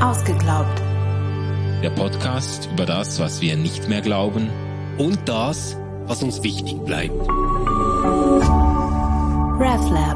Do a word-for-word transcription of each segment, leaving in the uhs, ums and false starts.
Ausgeglaubt. Der Podcast über das, was wir nicht mehr glauben und das, was uns wichtig bleibt. RefLab.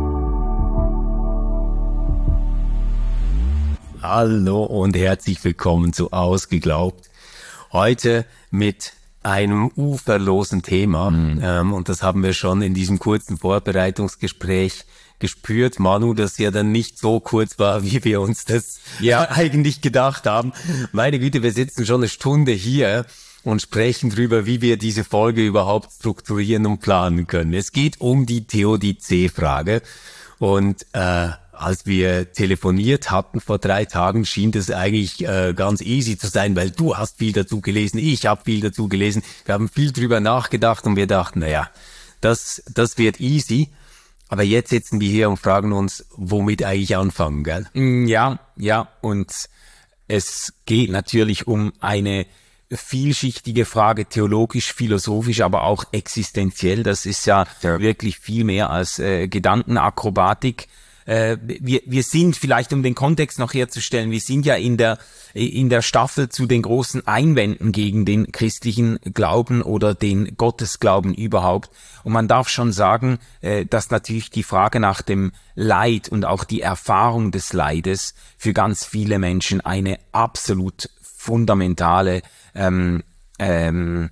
Hallo und herzlich willkommen zu Ausgeglaubt. Heute mit einem uferlosen Thema mhm. ähm, und das haben wir schon in diesem kurzen Vorbereitungsgespräch gespürt, Manu, das ja dann nicht so kurz war, wie wir uns das ja eigentlich gedacht haben. Meine Güte, wir sitzen schon eine Stunde hier und sprechen drüber, wie wir diese Folge überhaupt strukturieren und planen können. Es geht um die Theodizee-Frage und äh, als wir telefoniert hatten vor drei Tagen, schien das eigentlich äh, ganz easy zu sein, weil du hast viel dazu gelesen, ich habe viel dazu gelesen, wir haben viel drüber nachgedacht und wir dachten, naja, das, das wird easy. Aber jetzt sitzen wir hier und fragen uns, womit eigentlich anfangen, gell? Ja, ja, und es geht natürlich um eine vielschichtige Frage, theologisch, philosophisch, aber auch existenziell. Das ist ja, ja. wirklich viel mehr als äh, Gedankenakrobatik. Wir, wir sind, vielleicht um den Kontext noch herzustellen, wir sind ja in der, in der Staffel zu den großen Einwänden gegen den christlichen Glauben oder den Gottesglauben überhaupt. Und man darf schon sagen, dass natürlich die Frage nach dem Leid und auch die Erfahrung des Leides für ganz viele Menschen eine absolut fundamentale ähm, ähm,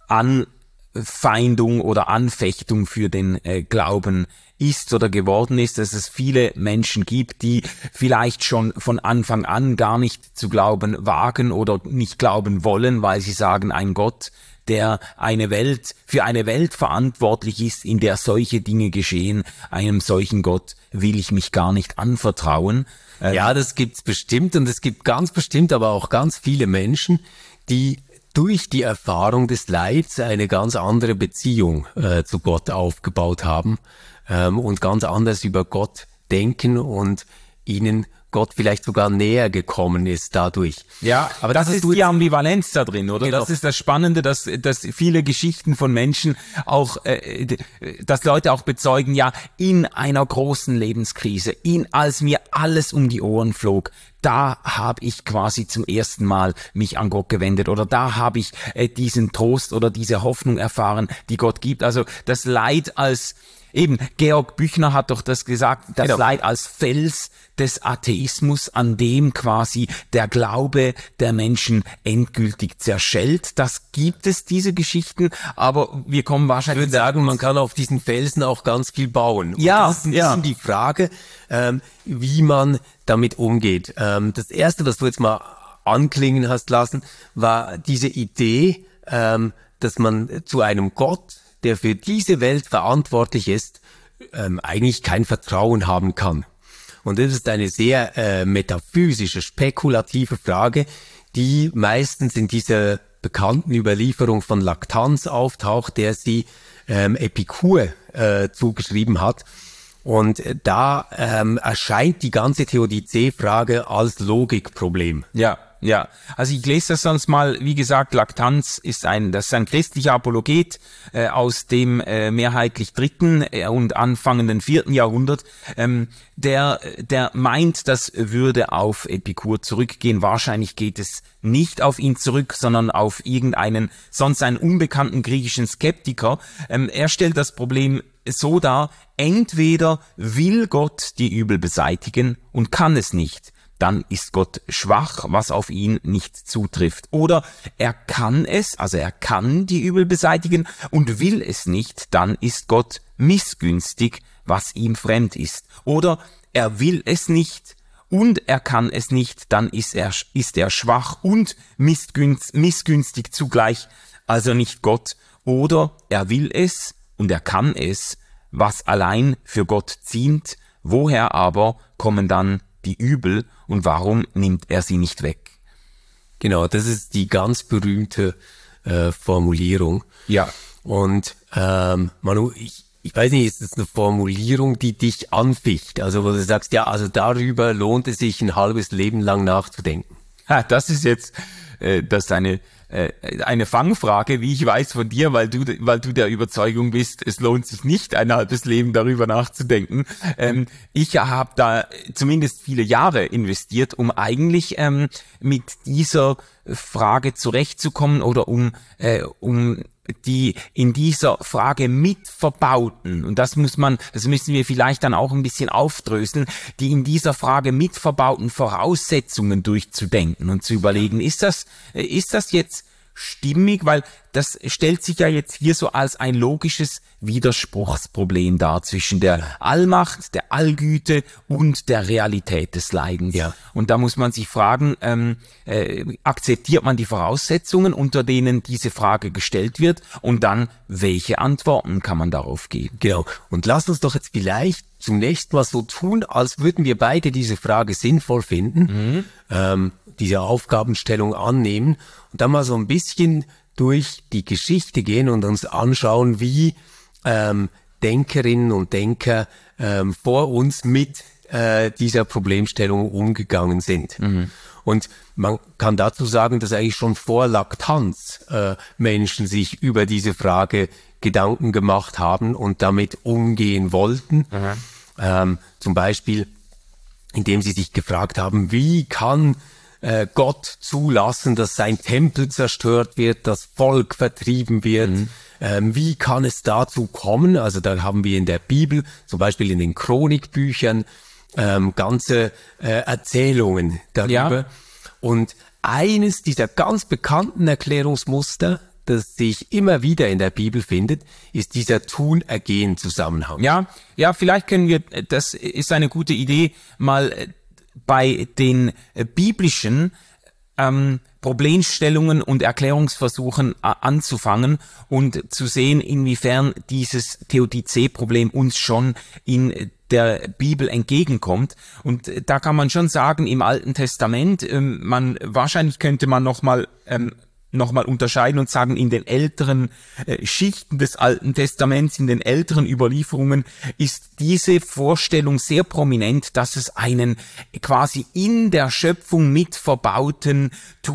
Anfeindung oder Anfechtung für den äh, Glauben ist oder geworden ist, dass es viele Menschen gibt, die vielleicht schon von Anfang an gar nicht zu glauben wagen oder nicht glauben wollen, weil sie sagen, ein Gott, der eine Welt, für eine Welt verantwortlich ist, in der solche Dinge geschehen, einem solchen Gott will ich mich gar nicht anvertrauen. Ja, das gibt's bestimmt und es gibt ganz bestimmt aber auch ganz viele Menschen, die durch die Erfahrung des Leids eine ganz andere Beziehung äh, zu Gott aufgebaut haben ähm, und ganz anders über Gott denken und ihnen Gott vielleicht sogar näher gekommen ist dadurch. Ja, aber das, das ist die Ambivalenz da drin, oder? Genau. Das ist das Spannende, dass, dass viele Geschichten von Menschen auch, äh, dass Leute auch bezeugen, ja, in einer großen Lebenskrise, in als mir alles um die Ohren flog, da habe ich quasi zum ersten Mal mich an Gott gewendet oder da habe ich äh, diesen Trost oder diese Hoffnung erfahren, die Gott gibt. Also das Leid als, eben, Georg Büchner hat doch das gesagt, das genau. Leid als Fels des Atheismus, an dem quasi der Glaube der Menschen endgültig zerschellt. Das gibt es, diese Geschichten, aber wir kommen wahrscheinlich... Ich würde sagen, man kann auf diesen Felsen auch ganz viel bauen. Und ja, das ist ein ja. bisschen die Frage, ähm, wie man damit umgeht. Ähm, das Erste, was du jetzt mal anklingen hast lassen, war diese Idee, ähm, dass man zu einem Gott, der für diese Welt verantwortlich ist, ähm, eigentlich kein Vertrauen haben kann. Und das ist eine sehr äh, metaphysische, spekulative Frage, die meistens in dieser bekannten Überlieferung von Laktanz auftaucht, der sie ähm, Epikur äh, zugeschrieben hat. Und da ähm, erscheint die ganze Theodizee-Frage als Logikproblem. Ja. Ja, also ich lese das sonst mal, wie gesagt, Laktanz ist ein, das ist ein christlicher Apologet äh, aus dem äh, mehrheitlich dritten äh, und anfangenden vierten Jahrhundert, ähm, der, der meint, das würde auf Epikur zurückgehen. Wahrscheinlich geht es nicht auf ihn zurück, sondern auf irgendeinen, sonst einen unbekannten griechischen Skeptiker. Ähm, er stellt das Problem so dar, entweder will Gott die Übel beseitigen und kann es nicht, dann ist Gott schwach, was auf ihn nicht zutrifft. Oder er kann es, also er kann die Übel beseitigen und will es nicht, dann ist Gott missgünstig, was ihm fremd ist. Oder er will es nicht und er kann es nicht, dann ist er, ist er schwach und missgünst, missgünstig zugleich, also nicht Gott. Oder er will es und er kann es, was allein für Gott ziemt, woher aber kommen dann die Übel und warum nimmt er sie nicht weg? Genau, das ist die ganz berühmte äh, Formulierung. Ja. Und ähm, Manu, ich, ich weiß nicht, ist das eine Formulierung, die dich anficht? Also wo du sagst, ja, also darüber lohnt es sich ein halbes Leben lang nachzudenken. Ha, das ist jetzt, äh, das ist eine äh, eine Fangfrage, wie ich weiß von dir, weil du, weil du der Überzeugung bist, es lohnt sich nicht, ein halbes Leben darüber nachzudenken. Ähm, ich habe da zumindest viele Jahre investiert, um eigentlich ähm, mit dieser Frage zurechtzukommen oder um, äh, um die in dieser Frage mitverbauten, und das muss man, das müssen wir vielleicht dann auch ein bisschen aufdröseln, die in dieser Frage mitverbauten Voraussetzungen durchzudenken und zu überlegen, ist das, ist das jetzt stimmig, weil das stellt sich ja jetzt hier so als ein logisches Widerspruchsproblem dar zwischen der Allmacht, der Allgüte und der Realität des Leidens. Ja. Und da muss man sich fragen, ähm, äh, akzeptiert man die Voraussetzungen, unter denen diese Frage gestellt wird, und dann, welche Antworten kann man darauf geben? Genau. Und lass uns doch jetzt vielleicht zunächst mal so tun, als würden wir beide diese Frage sinnvoll finden, mhm. ähm, diese Aufgabenstellung annehmen und dann mal so ein bisschen durch die Geschichte gehen und uns anschauen, wie ähm, Denkerinnen und Denker ähm, vor uns mit äh, dieser Problemstellung umgegangen sind. Mhm. Und man kann dazu sagen, dass eigentlich schon vor Laktanz äh, Menschen sich über diese Frage Gedanken gemacht haben und damit umgehen wollten. Mhm. Ähm, zum Beispiel, indem sie sich gefragt haben, wie kann äh, Gott zulassen, dass sein Tempel zerstört wird, das Volk vertrieben wird. Mhm. Ähm, wie kann es dazu kommen? Also da haben wir in der Bibel, zum Beispiel in den Chronikbüchern, ähm, ganze äh, Erzählungen darüber. Ja. Und eines dieser ganz bekannten Erklärungsmuster, das sich immer wieder in der Bibel findet, ist dieser Tun-Ergehen-Zusammenhang. Ja, ja, vielleicht können wir, das ist eine gute Idee, mal bei den äh, biblischen ähm, Problemstellungen und Erklärungsversuchen äh, anzufangen und zu sehen, inwiefern dieses Theodizee-Problem uns schon in der Bibel entgegenkommt. Und äh, da kann man schon sagen, im Alten Testament, ähm, man wahrscheinlich könnte man noch mal ähm, nochmal unterscheiden und sagen, in den älteren äh, Schichten des Alten Testaments, in den älteren Überlieferungen ist diese Vorstellung sehr prominent, dass es einen quasi in der Schöpfung mit verbauten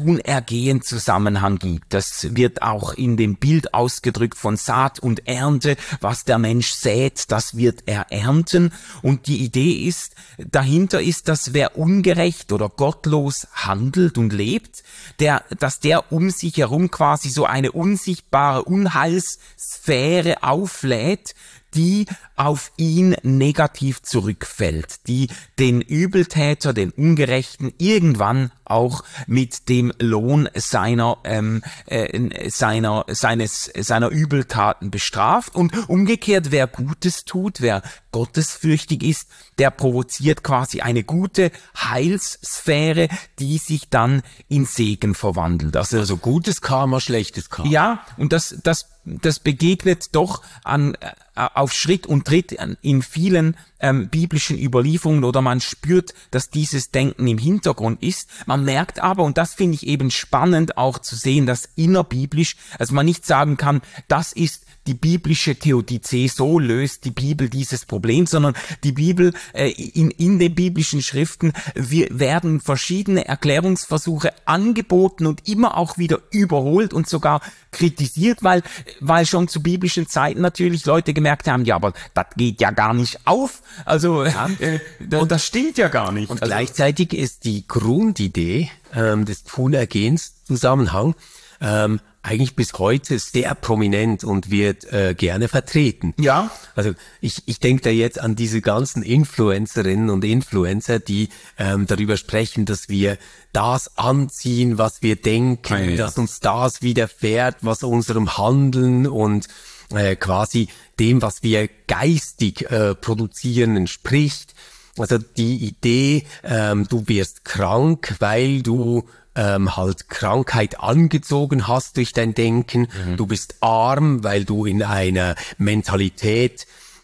Tun-Ergehen-Zusammenhang gibt. Das wird auch in dem Bild ausgedrückt von Saat und Ernte. Was der Mensch sät, das wird er ernten. Und die Idee ist, dahinter ist, dass wer ungerecht oder gottlos handelt und lebt, der, dass der um sich herum quasi so eine unsichtbare Unheilssphäre auflädt, die auf ihn negativ zurückfällt, die den Übeltäter, den Ungerechten irgendwann auch mit dem Lohn seiner ähm, äh, seiner seines seiner Übeltaten bestraft, und umgekehrt, wer Gutes tut, wer gottesfürchtig ist, der provoziert quasi eine gute Heilssphäre, die sich dann in Segen verwandelt. Also, also gutes Karma, schlechtes Karma. Ja, und das das das begegnet doch an äh, auf Schritt und Tritt in vielen ähm, biblischen Überlieferungen, oder man spürt, dass dieses Denken im Hintergrund ist. Man merkt aber, und das finde ich eben spannend auch zu sehen, dass innerbiblisch, also man nicht sagen kann, das ist die biblische Theodizee, so löst die Bibel dieses Problem, sondern die Bibel, äh, in, in den biblischen Schriften wir, werden verschiedene Erklärungsversuche angeboten und immer auch wieder überholt und sogar kritisiert, weil, weil schon zu biblischen Zeiten natürlich Leute gemerkt haben, ja, aber das geht ja gar nicht auf, also ja. äh, das, das stimmt ja gar nicht. Und also, gleichzeitig ist die Grundidee ähm, des Tun-Ergehens-Zusammenhang ähm, eigentlich bis heute sehr prominent und wird äh, gerne vertreten. Ja. Also ich, ich denke da jetzt an diese ganzen Influencerinnen und Influencer, die ähm, darüber sprechen, dass wir das anziehen, was wir denken, ja, ja. dass uns das widerfährt, was unserem Handeln und äh, quasi dem, was wir geistig äh, produzieren, entspricht. Also die Idee, ähm, du wirst krank, weil du ähm, halt Krankheit angezogen hast durch dein Denken. Mhm. Du bist arm, weil du in einer Mentalität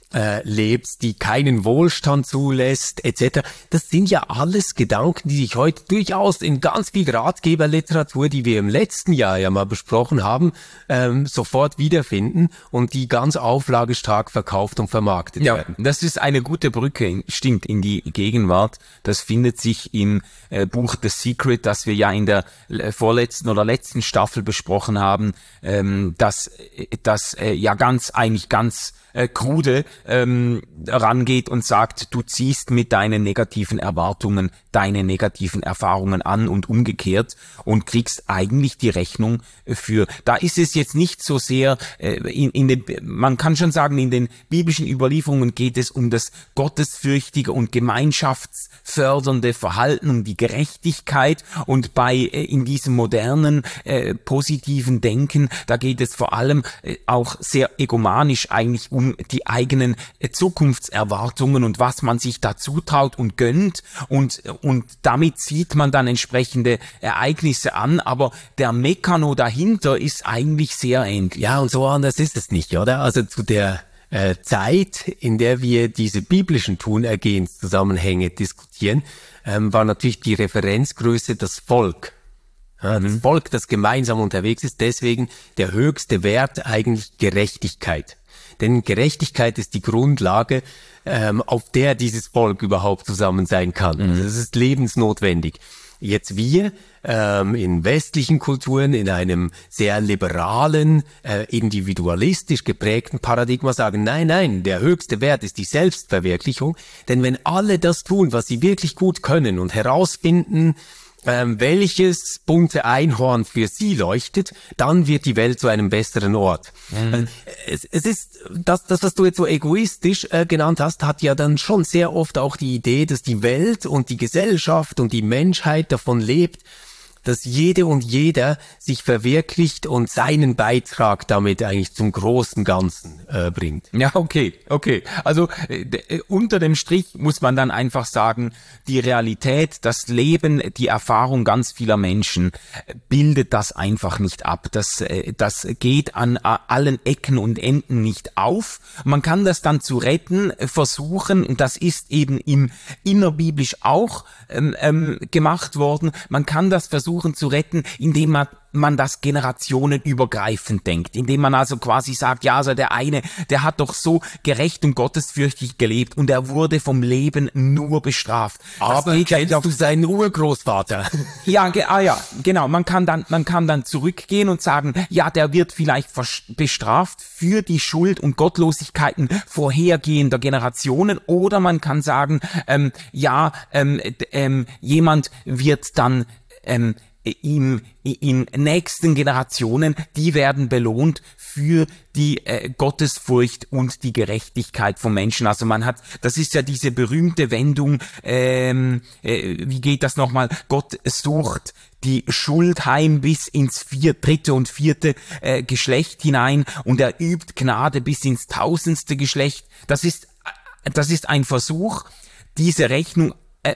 äh, lebst, die keinen Wohlstand zulässt, et cetera. Das sind ja alles Gedanken, die sich heute durchaus in ganz viel Ratgeberliteratur, die wir im letzten Jahr ja mal besprochen haben, ähm, sofort wiederfinden und die ganz auflagestark verkauft und vermarktet ja, werden. Das ist eine gute Brücke, stimmt, in die Gegenwart. Das findet sich im äh, Buch The Secret, das wir ja in der äh, vorletzten oder letzten Staffel besprochen haben, ähm, das, das äh, ja ganz, eigentlich ganz äh, krude ähm, rangeht und sagt, du ziehst mit deinen negativen Erwartungen deine negativen Erfahrungen an und umgekehrt und kriegst eigentlich die Rechnung für, da ist es jetzt nicht so sehr, äh, in, in den, man kann schon sagen, in den biblischen Überlieferungen geht es um das gottesfürchtige und gemeinschaftsfördernde Verhalten, um die Gerechtigkeit, und bei, äh, in diesem modernen, äh, positiven Denken, da geht es vor allem äh, auch sehr egomanisch eigentlich um die eigenen äh, Zukunftserwartungen und was man sich da zutraut und gönnt, und und damit zieht man dann entsprechende Ereignisse an, aber der Mekano dahinter ist eigentlich sehr ähnlich. Ja, und so anders ist es nicht, oder? Also zu der äh, Zeit, in der wir diese biblischen Tunergehenszusammenhänge diskutieren, ähm, war natürlich die Referenzgröße das Volk. Ja, das mhm. Volk, das gemeinsam unterwegs ist, deswegen der höchste Wert eigentlich Gerechtigkeit. Denn Gerechtigkeit ist die Grundlage, ähm, auf der dieses Volk überhaupt zusammen sein kann. Mhm. Also das ist lebensnotwendig. Jetzt wir ähm, in westlichen Kulturen, in einem sehr liberalen, äh, individualistisch geprägten Paradigma sagen, nein, nein, der höchste Wert ist die Selbstverwirklichung. Denn wenn alle das tun, was sie wirklich gut können und herausfinden, Ähm, welches bunte Einhorn für sie leuchtet, dann wird die Welt zu einem besseren Ort. Mhm. Es, es ist, das, das, was du jetzt so egoistisch äh, genannt hast, hat ja dann schon sehr oft auch die Idee, dass die Welt und die Gesellschaft und die Menschheit davon lebt, dass jede und jeder sich verwirklicht und seinen Beitrag damit eigentlich zum großen Ganzen äh, bringt. Ja, okay, okay. Also äh, unter dem Strich muss man dann einfach sagen, die Realität, das Leben, die Erfahrung ganz vieler Menschen äh, bildet das einfach nicht ab. Das, äh, das geht an äh, allen Ecken und Enden nicht auf. Man kann das dann zu retten äh, versuchen, und das ist eben im innerbiblisch auch ähm, ähm, gemacht worden. Man kann das versuchen zu retten, indem man man das generationenübergreifend denkt, indem man also quasi sagt, ja, also der eine, der hat doch so gerecht und gottesfürchtig gelebt und er wurde vom Leben nur bestraft. Aber kennst du seinen Urgroßvater? Ja, ge- ah ja, genau. Man kann dann, man kann dann zurückgehen und sagen, ja, der wird vielleicht bestraft für die Schuld und Gottlosigkeiten vorhergehender Generationen, oder man kann sagen, ähm, ja, ähm, ähm, jemand wird dann ähm, Im, in nächsten Generationen, die werden belohnt für die äh, Gottesfurcht und die Gerechtigkeit von Menschen. Also man hat, das ist ja diese berühmte Wendung, ähm, äh, wie geht das nochmal? Gott sucht die Schuld heim bis ins vier, dritte und vierte äh, Geschlecht hinein, und er übt Gnade bis ins tausendste Geschlecht. Das ist, das ist ein Versuch, diese Rechnung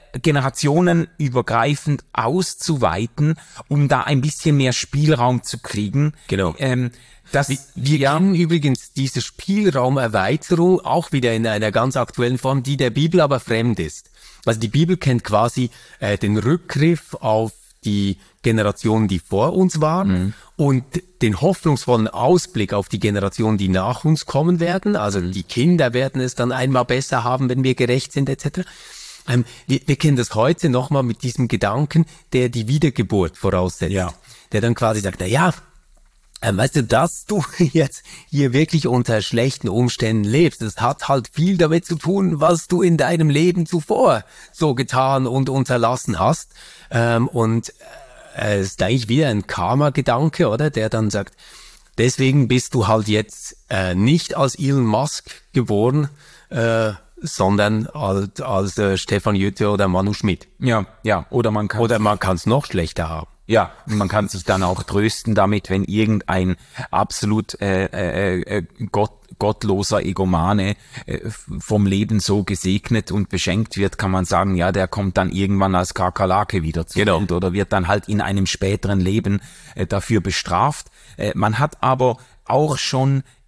generationenübergreifend auszuweiten, um da ein bisschen mehr Spielraum zu kriegen. Genau. Ähm, das, wir wir ja. kennen übrigens diese Spielraumerweiterung auch wieder in einer ganz aktuellen Form, die der Bibel aber fremd ist. Also die Bibel kennt quasi äh, den Rückgriff auf die Generationen, die vor uns waren, mhm. und den hoffnungsvollen Ausblick auf die Generationen, die nach uns kommen werden. Also mhm. die Kinder werden es dann einmal besser haben, wenn wir gerecht sind, et cetera. Ähm, wir, wir kennen das heute nochmal mit diesem Gedanken, der die Wiedergeburt voraussetzt. Ja. Der dann quasi sagt, na ja, ähm, weißt du, dass du jetzt hier wirklich unter schlechten Umständen lebst, das hat halt viel damit zu tun, was du in deinem Leben zuvor so getan und unterlassen hast. Ähm, und äh, es ist eigentlich wieder ein Karma-Gedanke, oder? Der dann sagt, deswegen bist du halt jetzt äh, nicht als Elon Musk geboren, äh, sondern als, als äh, Stefan Jütte oder Manu Schmidt. Ja, ja, oder man kann oder man kann es noch schlechter haben. Ja, man kann sich dann auch trösten damit, wenn irgendein absolut äh, äh, äh, Gott, gottloser Egomane äh, vom Leben so gesegnet und beschenkt wird, kann man sagen, ja, der kommt dann irgendwann als Kakerlake wieder zur genau. Welt oder wird dann halt in einem späteren Leben äh, dafür bestraft. Äh, man hat aber auch schon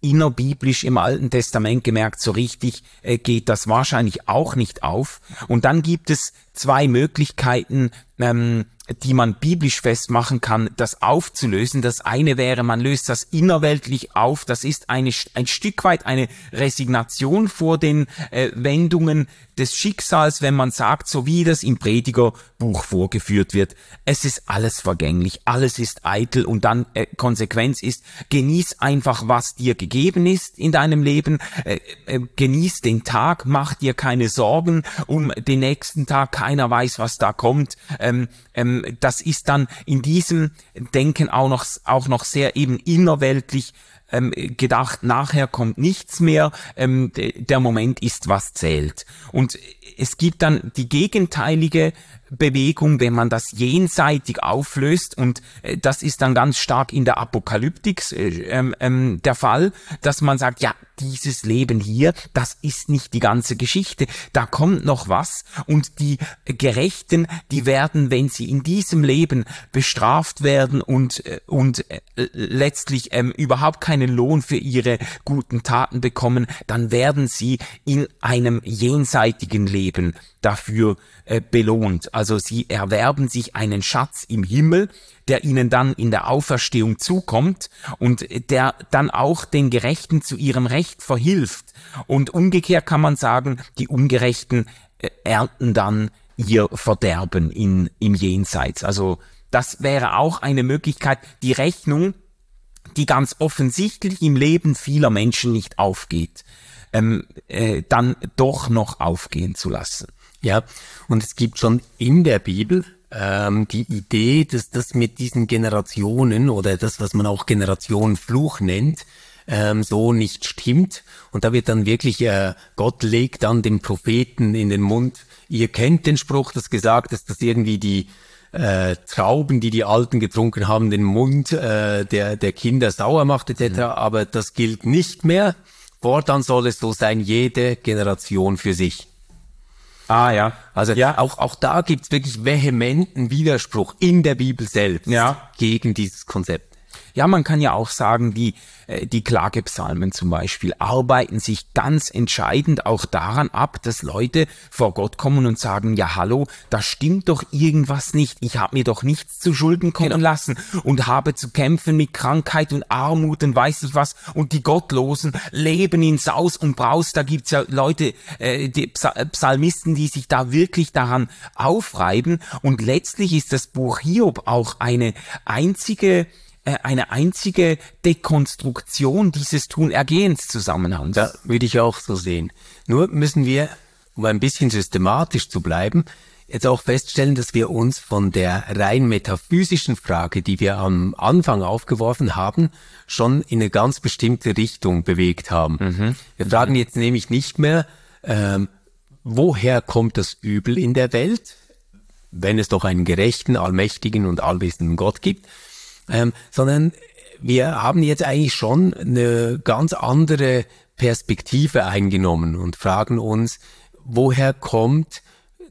innerbiblisch im Alten Testament gemerkt, so richtig äh, geht das wahrscheinlich auch nicht auf. Und dann gibt es zwei Möglichkeiten, ähm, die man biblisch festmachen kann, das aufzulösen. Das eine wäre, man löst das innerweltlich auf. Das ist eine, ein Stück weit eine Resignation vor den äh, Wendungen des Schicksals, wenn man sagt, so wie das im Predigerbuch vorgeführt wird, es ist alles vergänglich, alles ist eitel und dann äh, Konsequenz ist, genieß einfach, was dir gegeben ist in deinem Leben, äh, äh, genieß den Tag, mach dir keine Sorgen um den nächsten Tag, keiner weiß, was da kommt. Ähm, ähm, das ist dann in diesem Denken auch noch, auch noch sehr eben innerweltlich ähm, gedacht, nachher kommt nichts mehr, ähm, der Moment ist, was zählt. Und es gibt dann die gegenteilige Bewegung, wenn man das jenseitig auflöst, und äh, das ist dann ganz stark in der Apokalyptik äh, ähm, der Fall, dass man sagt, ja, dieses Leben hier, das ist nicht die ganze Geschichte, da kommt noch was, und die Gerechten, die werden, wenn sie in diesem Leben bestraft werden und äh, und äh, letztlich ähm, überhaupt keinen Lohn für ihre guten Taten bekommen, dann werden sie in einem jenseitigen Leben dafür äh, belohnt. Also sie erwerben sich einen Schatz im Himmel, der ihnen dann in der Auferstehung zukommt und der dann auch den Gerechten zu ihrem Recht verhilft. Und umgekehrt kann man sagen, die Ungerechten äh, ernten dann ihr Verderben in, im Jenseits. Also das wäre auch eine Möglichkeit, die Rechnung, die ganz offensichtlich im Leben vieler Menschen nicht aufgeht, ähm, äh, dann doch noch aufgehen zu lassen. Ja, und es gibt schon in der Bibel ähm, die Idee, dass das mit diesen Generationen oder das, was man auch Generationenfluch nennt, ähm, so nicht stimmt. Und da wird dann wirklich, äh, Gott legt dann dem Propheten in den Mund, ihr kennt den Spruch, das gesagt ist, dass irgendwie die äh, Trauben, die die Alten getrunken haben, den Mund äh, der, der Kinder sauer macht et cetera. Mhm. Aber das gilt nicht mehr. Fortan soll es so sein, jede Generation für sich. Ah ja, also ja. auch auch da gibt's wirklich vehementen Widerspruch in der Bibel selbst ja. gegen dieses Konzept. Ja, man kann ja auch sagen, die, äh, die Klagepsalmen zum Beispiel arbeiten sich ganz entscheidend auch daran ab, dass Leute vor Gott kommen und sagen, ja hallo, da stimmt doch irgendwas nicht, ich habe mir doch nichts zu Schulden kommen genau. lassen und habe zu kämpfen mit Krankheit und Armut und weiß ich was, und die Gottlosen leben in Saus und Braus. Da gibt's ja Leute, äh, die Psalmisten, die sich da wirklich daran aufreiben, und letztlich ist das Buch Hiob auch eine einzige eine einzige Dekonstruktion dieses Tun-Ergehens-Zusammenhangs. Ja, würde ich auch so sehen. Nur müssen wir, um ein bisschen systematisch zu bleiben, jetzt auch feststellen, dass wir uns von der rein metaphysischen Frage, die wir am Anfang aufgeworfen haben, schon in eine ganz bestimmte Richtung bewegt haben. Mhm. Wir fragen jetzt nämlich nicht mehr, ähm, woher kommt das Übel in der Welt, wenn es doch einen gerechten, allmächtigen und allwissenden Gott gibt, Ähm, sondern wir haben jetzt eigentlich schon eine ganz andere Perspektive eingenommen und fragen uns, woher kommt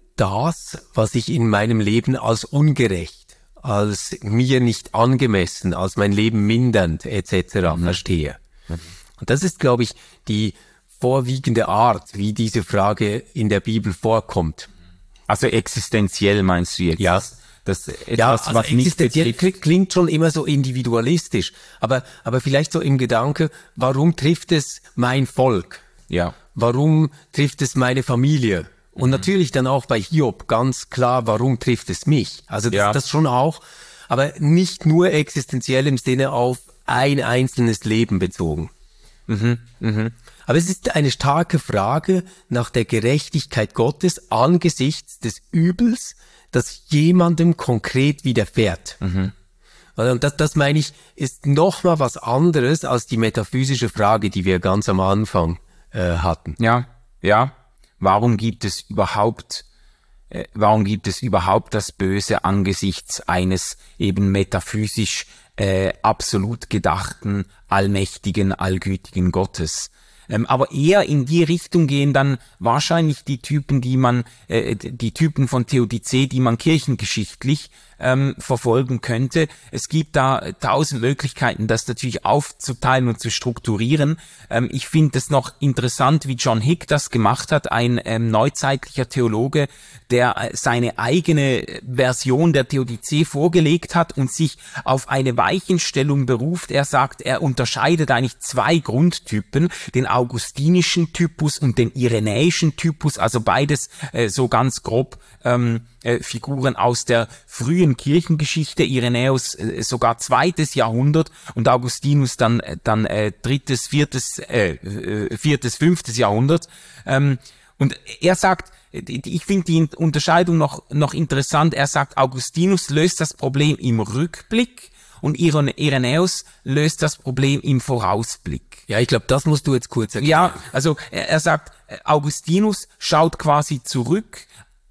das, was ich in meinem Leben als ungerecht, als mir nicht angemessen, als mein Leben mindernd et cetera mhm. verstehe. Mhm. Und das ist, glaube ich, die vorwiegende Art, wie diese Frage in der Bibel vorkommt. Also existenziell meinst du jetzt? Ja. Das etwas, ja, also was nicht betrifft. Klingt schon immer so individualistisch, aber aber vielleicht so im Gedanke, warum trifft es mein Volk? Ja. Warum trifft es meine Familie? Und mhm. natürlich dann auch bei Hiob ganz klar, warum trifft es mich? Also das, ja. das schon auch, aber nicht nur existenziell im Sinne auf ein einzelnes Leben bezogen. Mhm. Mhm. Aber es ist eine starke Frage nach der Gerechtigkeit Gottes angesichts des Übels, das jemandem konkret widerfährt. Mhm. Und das, das meine ich, ist nochmal was anderes als die metaphysische Frage, die wir ganz am Anfang äh, hatten. Ja, ja. Warum gibt es überhaupt, äh, warum gibt es überhaupt das Böse angesichts eines eben metaphysisch äh, absolut gedachten, allmächtigen, allgütigen Gottes? Ähm, aber eher in die Richtung gehen dann wahrscheinlich die Typen, die man, äh, die Typen von Theodizee, die man kirchengeschichtlich ähm, verfolgen könnte. Es gibt da tausend Möglichkeiten, das natürlich aufzuteilen und zu strukturieren. Ähm, ich finde es noch interessant, wie John Hick das gemacht hat, ein ähm, neuzeitlicher Theologe, der äh, seine eigene Version der Theodizee vorgelegt hat und sich auf eine Weichenstellung beruft. Er sagt, er unterscheidet eigentlich zwei Grundtypen, den augustinischen Typus und den irenäischen Typus, also beides äh, so ganz grob ähm, äh, Figuren aus der frühen Kirchengeschichte. Irenäus äh, sogar zweites Jahrhundert und Augustinus dann äh, dann äh, drittes, viertes, äh, äh, viertes, fünftes Jahrhundert. Ähm, und er sagt, ich finde die Unterscheidung noch noch interessant. Er sagt, Augustinus löst das Problem im Rückblick und Irenäus löst das Problem im Vorausblick. Ja, ich glaube, das musst du jetzt kurz erklären. Ja, also er, er sagt, Augustinus schaut quasi zurück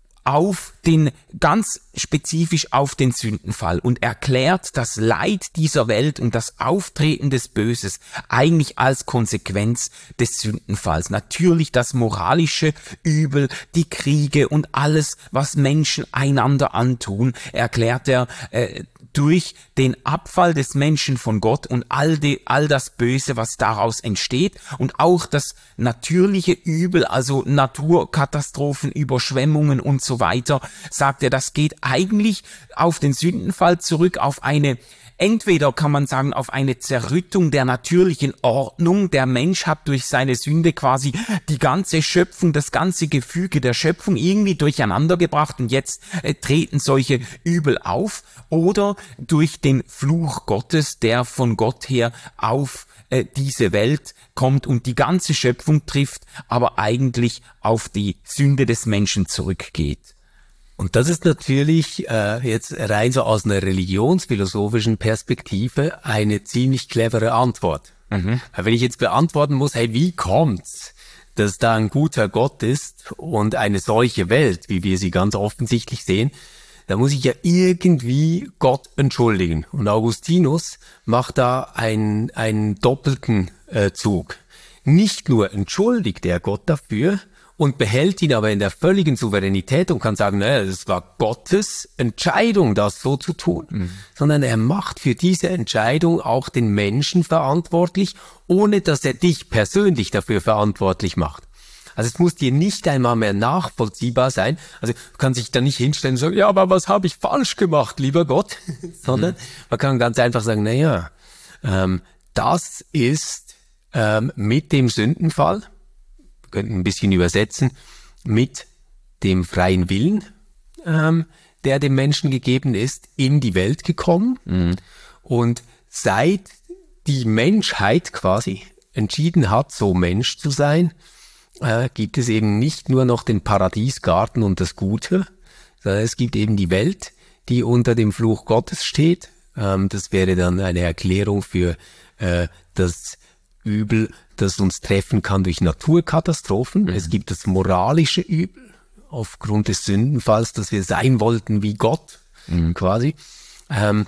auf den, ganz spezifisch auf den Sündenfall und erklärt das Leid dieser Welt und das Auftreten des Böses eigentlich als Konsequenz des Sündenfalls. Natürlich das moralische Übel, die Kriege und alles, was Menschen einander antun, erklärt er äh, durch den Abfall des Menschen von Gott und all, die, all das Böse, was daraus entsteht und auch das natürliche Übel, also Naturkatastrophen, Überschwemmungen und so weiter, sagt er, das geht eigentlich auf den Sündenfall zurück, auf eine Entweder kann man sagen, auf eine Zerrüttung der natürlichen Ordnung. Der Mensch hat durch seine Sünde quasi die ganze Schöpfung, das ganze Gefüge der Schöpfung irgendwie durcheinander gebracht und jetzt äh, treten solche Übel auf. Oder durch den Fluch Gottes, der von Gott her auf äh, diese Welt kommt und die ganze Schöpfung trifft, aber eigentlich auf die Sünde des Menschen zurückgeht. Und das ist natürlich äh, jetzt rein so aus einer religionsphilosophischen Perspektive eine ziemlich clevere Antwort. Mhm. Wenn ich jetzt beantworten muss, hey, wie kommt's, dass da ein guter Gott ist und eine solche Welt, wie wir sie ganz offensichtlich sehen, da muss ich ja irgendwie Gott entschuldigen. Und Augustinus macht da einen, einen doppelten äh, Zug. Nicht nur entschuldigt er Gott dafür, und behält ihn aber in der völligen Souveränität und kann sagen, naja, das war Gottes Entscheidung, das so zu tun. Mhm. Sondern er macht für diese Entscheidung auch den Menschen verantwortlich, ohne dass er dich persönlich dafür verantwortlich macht. Also es muss dir nicht einmal mehr nachvollziehbar sein. Also du kannst dich da nicht hinstellen und sagen, ja, aber was habe ich falsch gemacht, lieber Gott? Sondern mhm. man kann ganz einfach sagen, naja, ähm, das ist ähm, mit dem Sündenfall, könnten ein bisschen übersetzen, mit dem freien Willen, ähm, der dem Menschen gegeben ist, in die Welt gekommen. Mhm. Und seit die Menschheit quasi entschieden hat, so Mensch zu sein, äh, gibt es eben nicht nur noch den Paradiesgarten und das Gute, sondern es gibt eben die Welt, die unter dem Fluch Gottes steht. Ähm, das wäre dann eine Erklärung für äh, das Übel, das uns treffen kann durch Naturkatastrophen. Mhm. Es gibt das moralische Übel aufgrund des Sündenfalls, dass wir sein wollten wie Gott, mhm. quasi. Ähm,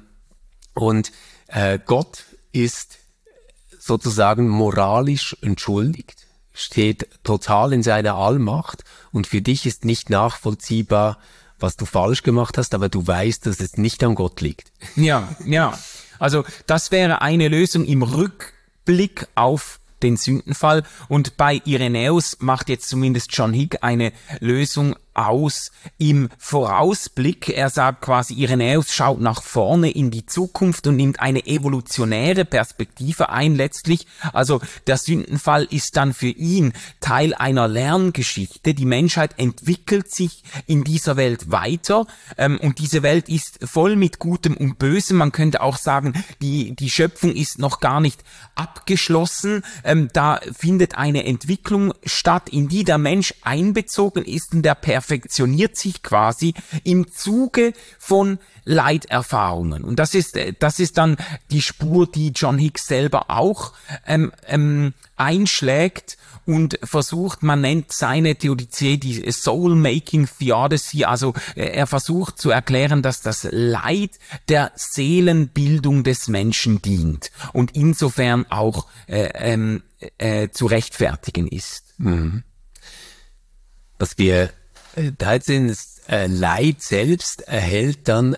und äh, Gott ist sozusagen moralisch entschuldigt, steht total in seiner Allmacht und für dich ist nicht nachvollziehbar, was du falsch gemacht hast, aber du weißt, dass es nicht an Gott liegt. Ja, ja. Also das wäre eine Lösung im Rückblick auf den Sündenfall. Und bei Irenäus macht jetzt zumindest John Hick eine Lösung aus im Vorausblick. Er sagt quasi, Irenäus schaut nach vorne in die Zukunft und nimmt eine evolutionäre Perspektive ein letztlich. Also der Sündenfall ist dann für ihn Teil einer Lerngeschichte. Die Menschheit entwickelt sich in dieser Welt weiter ähm, und diese Welt ist voll mit Gutem und Bösem. Man könnte auch sagen, die, die Schöpfung ist noch gar nicht abgeschlossen. Ähm, da findet eine Entwicklung statt, in die der Mensch einbezogen ist und der perfektioniert sich quasi im Zuge von Leiterfahrungen. Und das ist, das ist dann die Spur, die John Hicks selber auch ähm, ähm, einschlägt und versucht, man nennt seine Theodizee die Soul-Making Theodicy, also äh, er versucht zu erklären, dass das Leid der Seelenbildung des Menschen dient und insofern auch äh, ähm, äh, zu rechtfertigen ist. Mhm. Was wir dreizehntes Leid selbst erhält dann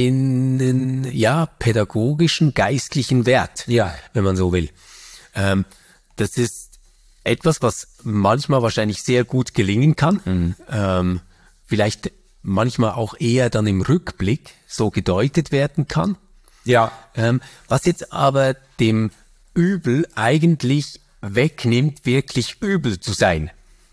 einen, ja, pädagogischen, geistlichen Wert, Ja. wenn man so will. Ähm, das ist etwas, was manchmal wahrscheinlich sehr gut gelingen kann, mhm. ähm, vielleicht manchmal auch eher dann im Rückblick so gedeutet werden kann. Ja. Ähm, was jetzt aber dem Übel eigentlich wegnimmt, wirklich übel zu sein.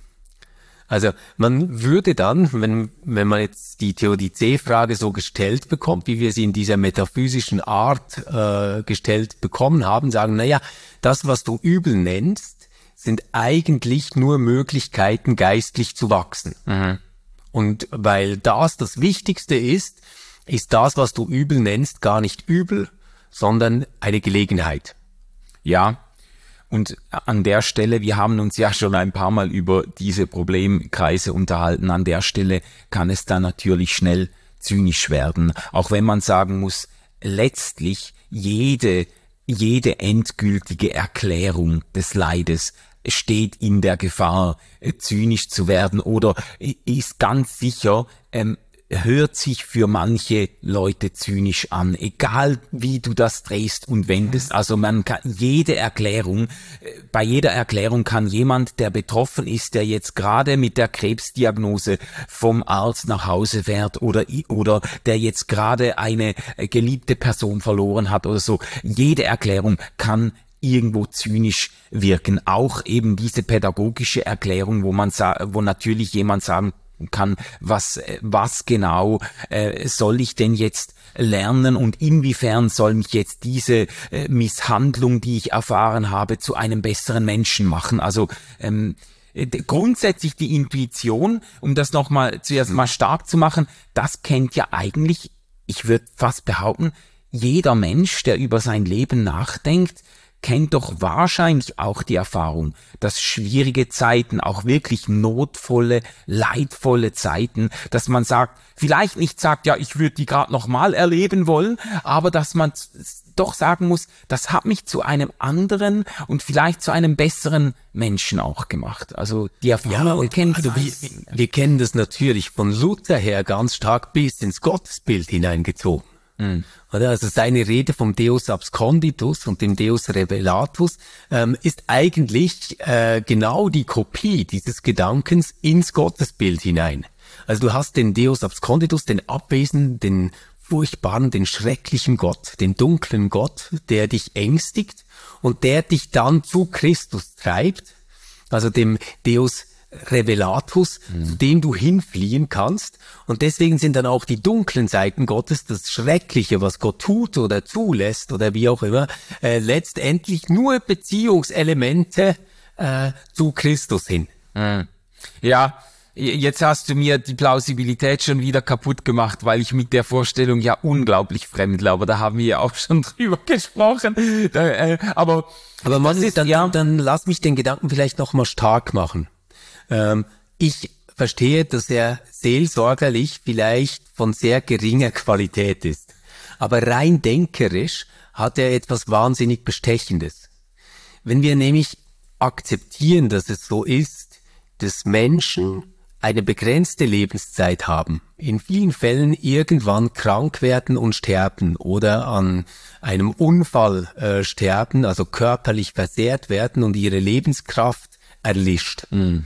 Also man würde dann, wenn, wenn man jetzt die Theodizee-Frage so gestellt bekommt, wie wir sie in dieser metaphysischen Art äh, gestellt bekommen haben, sagen, naja, das, was du übel nennst, sind eigentlich nur Möglichkeiten, geistlich zu wachsen. Mhm. Und weil das das Wichtigste ist, ist das, was du übel nennst, gar nicht übel, sondern eine Gelegenheit. Ja. Und an der Stelle, wir haben uns ja schon ein paar Mal über diese Problemkreise unterhalten, an der Stelle kann es dann natürlich schnell zynisch werden. Auch wenn man sagen muss, letztlich jede, jede endgültige Erklärung des Leides steht in der Gefahr, zynisch zu werden oder ist ganz sicher, ähm, hört sich für manche Leute zynisch an, egal wie du das drehst und wendest. Also man kann jede Erklärung, bei jeder Erklärung kann jemand, der betroffen ist, der jetzt gerade mit der Krebsdiagnose vom Arzt nach Hause fährt oder oder der jetzt gerade eine geliebte Person verloren hat oder so, jede Erklärung kann irgendwo zynisch wirken. Auch eben diese pädagogische Erklärung, wo man sa- wo natürlich jemand sagen kann, was was genau äh, soll ich denn jetzt lernen und inwiefern soll mich jetzt diese äh, Misshandlung, die ich erfahren habe, zu einem besseren Menschen machen. Also ähm, grundsätzlich die Intuition, um das nochmal zuerst mal stark zu machen, das kennt ja eigentlich, ich würde fast behaupten, jeder Mensch, der über sein Leben nachdenkt, kennt doch wahrscheinlich auch die Erfahrung, dass schwierige Zeiten, auch wirklich notvolle, leidvolle Zeiten, dass man sagt, vielleicht nicht sagt, ja, ich würde die gerade nochmal erleben wollen, aber dass man doch sagen muss, das hat mich zu einem anderen und vielleicht zu einem besseren Menschen auch gemacht. Also die Erfahrung ja, und, kennt also wir, wir kennen das natürlich von Luther her ganz stark bis ins Gottesbild hineingezogen. Mhm. Also seine Rede vom Deus absconditus und dem Deus revelatus ähm, ist eigentlich äh, genau die Kopie dieses Gedankens ins Gottesbild hinein. Also du hast den Deus absconditus, den abwesenden, den furchtbaren, den schrecklichen Gott, den dunklen Gott, der dich ängstigt und der dich dann zu Christus treibt, also dem Deus Revelatus, mhm. zu dem du hinfliehen kannst. Und deswegen sind dann auch die dunklen Seiten Gottes, das Schreckliche, was Gott tut oder zulässt oder wie auch immer, äh, letztendlich nur Beziehungselemente äh, zu Christus hin. Mhm. Ja, jetzt hast du mir die Plausibilität schon wieder kaputt gemacht, weil ich mit der Vorstellung ja unglaublich fremdle, aber da haben wir ja auch schon drüber gesprochen. Da, äh, aber aber man, ist, dann, ja, dann lass mich den Gedanken vielleicht nochmal stark machen. Ähm, ich verstehe, dass er seelsorgerlich vielleicht von sehr geringer Qualität ist. Aber rein denkerisch hat er etwas wahnsinnig Bestechendes. Wenn wir nämlich akzeptieren, dass es so ist, dass Menschen eine begrenzte Lebenszeit haben, in vielen Fällen irgendwann krank werden und sterben oder an einem Unfall äh, sterben, also körperlich versehrt werden und ihre Lebenskraft erlischt, mhm.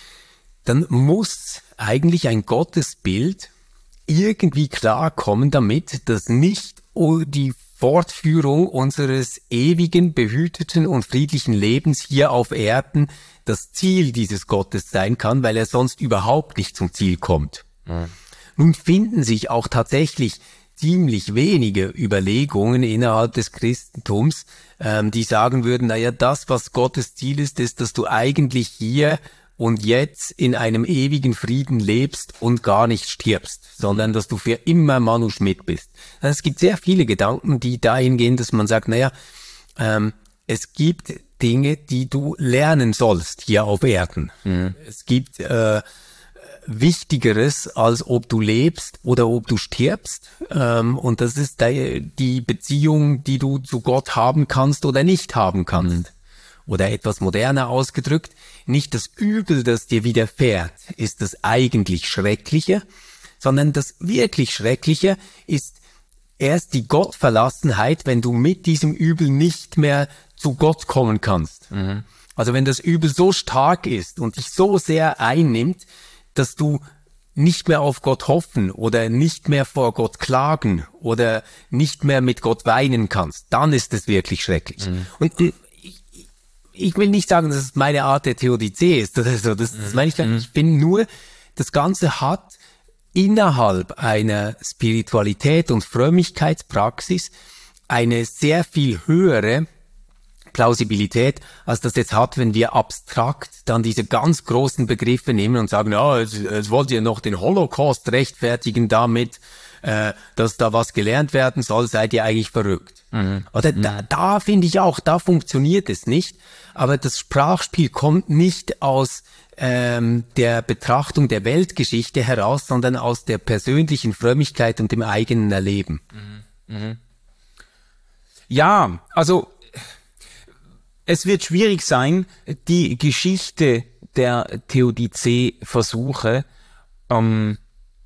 dann muss eigentlich ein Gottesbild irgendwie klarkommen damit, dass nicht die Fortführung unseres ewigen, behüteten und friedlichen Lebens hier auf Erden das Ziel dieses Gottes sein kann, weil er sonst überhaupt nicht zum Ziel kommt. Mhm. Nun finden sich auch tatsächlich ziemlich wenige Überlegungen innerhalb des Christentums, ähm, die sagen würden, naja, das, was Gottes Ziel ist, ist, dass du eigentlich hier und jetzt in einem ewigen Frieden lebst und gar nicht stirbst, sondern dass du für immer Manu Schmidt bist. Es gibt sehr viele Gedanken, die dahin gehen, dass man sagt, naja, ähm, es gibt Dinge, die du lernen sollst hier auf Erden. Mhm. Es gibt äh, Wichtigeres, als ob du lebst oder ob du stirbst. Ähm, und das ist die, die Beziehung, die du zu Gott haben kannst oder nicht haben kannst. Mhm. oder etwas moderner ausgedrückt, nicht das Übel, das dir widerfährt, ist das eigentlich Schreckliche, sondern das wirklich Schreckliche ist erst die Gottverlassenheit, wenn du mit diesem Übel nicht mehr zu Gott kommen kannst. Mhm. Also wenn das Übel so stark ist und dich so sehr einnimmt, dass du nicht mehr auf Gott hoffen oder nicht mehr vor Gott klagen oder nicht mehr mit Gott weinen kannst, dann ist es wirklich schrecklich. Mhm. Und ich, ich will nicht sagen, dass es meine Art der Theodizee ist oder so, das, das meine ich gar nicht. Ich bin nur, das Ganze hat innerhalb einer Spiritualität und Frömmigkeitspraxis eine sehr viel höhere Plausibilität, als das jetzt hat, wenn wir abstrakt dann diese ganz großen Begriffe nehmen und sagen, ja, jetzt, jetzt wollt ihr noch den Holocaust rechtfertigen damit, äh, dass da was gelernt werden soll, seid ihr eigentlich verrückt. Mhm. Oder mhm. da, da finde ich auch, da funktioniert es nicht, aber das Sprachspiel kommt nicht aus ähm, der Betrachtung der Weltgeschichte heraus, sondern aus der persönlichen Frömmigkeit und dem eigenen Erleben. Mhm. Mhm. Ja, also es wird schwierig sein, die Geschichte der Theodizee-Versuche ähm,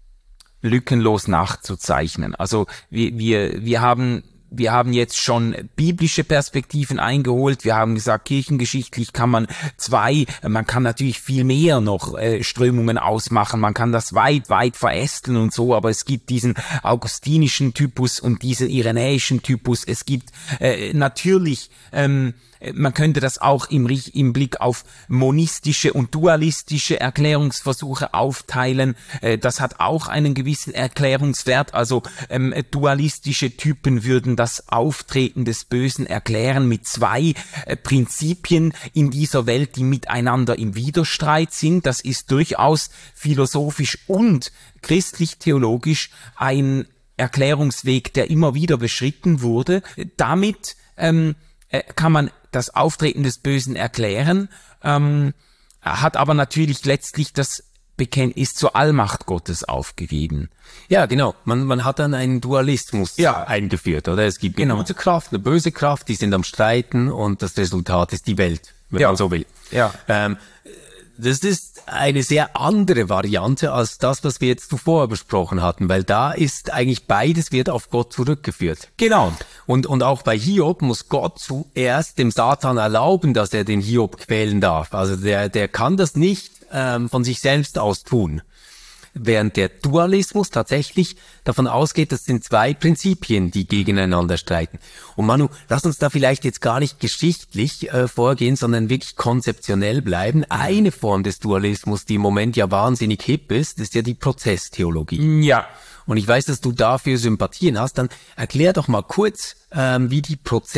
lückenlos nachzuzeichnen. Also wir, wir, wir haben Wir haben jetzt schon biblische Perspektiven eingeholt. Wir haben gesagt, kirchengeschichtlich kann man zwei, man kann natürlich viel mehr noch äh, Strömungen ausmachen. Man kann das weit, weit verästeln und so, aber es gibt diesen augustinischen Typus und diesen irenäischen Typus. Es gibt äh, natürlich, ähm, man könnte das auch im, im Blick auf monistische und dualistische Erklärungsversuche aufteilen. Äh, das hat auch einen gewissen Erklärungswert. Also ähm, dualistische Typen würden das Auftreten des Bösen erklären mit zwei äh, Prinzipien in dieser Welt, die miteinander im Widerstreit sind. Das ist durchaus philosophisch und christlich-theologisch ein Erklärungsweg, der immer wieder beschritten wurde. Damit ähm, äh, kann man das Auftreten des Bösen erklären, ähm, hat aber natürlich letztlich das Bekenntnis zur Allmacht Gottes aufgegeben. Ja, genau. Man, man hat dann einen Dualismus ja. eingeführt, oder? Es gibt eine genau. gute Kraft, eine böse Kraft, die sind am Streiten und das Resultat ist die Welt, wenn ja. man so will. Ja. Ähm, das ist eine sehr andere Variante als das, was wir jetzt zuvor besprochen hatten, weil da ist eigentlich beides wird auf Gott zurückgeführt. Genau. Und, und auch bei Hiob muss Gott zuerst dem Satan erlauben, dass er den Hiob quälen darf. Also der, der kann das nicht ähm, von sich selbst aus tun. Während der Dualismus tatsächlich davon ausgeht, das sind zwei Prinzipien, die gegeneinander streiten. Und Manu, lass uns da vielleicht jetzt gar nicht geschichtlich äh, vorgehen, sondern wirklich konzeptionell bleiben. Eine Form des Dualismus, die im Moment ja wahnsinnig hip ist, ist ja die Prozesstheologie. Ja. Und ich weiß, dass du dafür Sympathien hast. Dann erklär doch mal kurz, ähm, wie die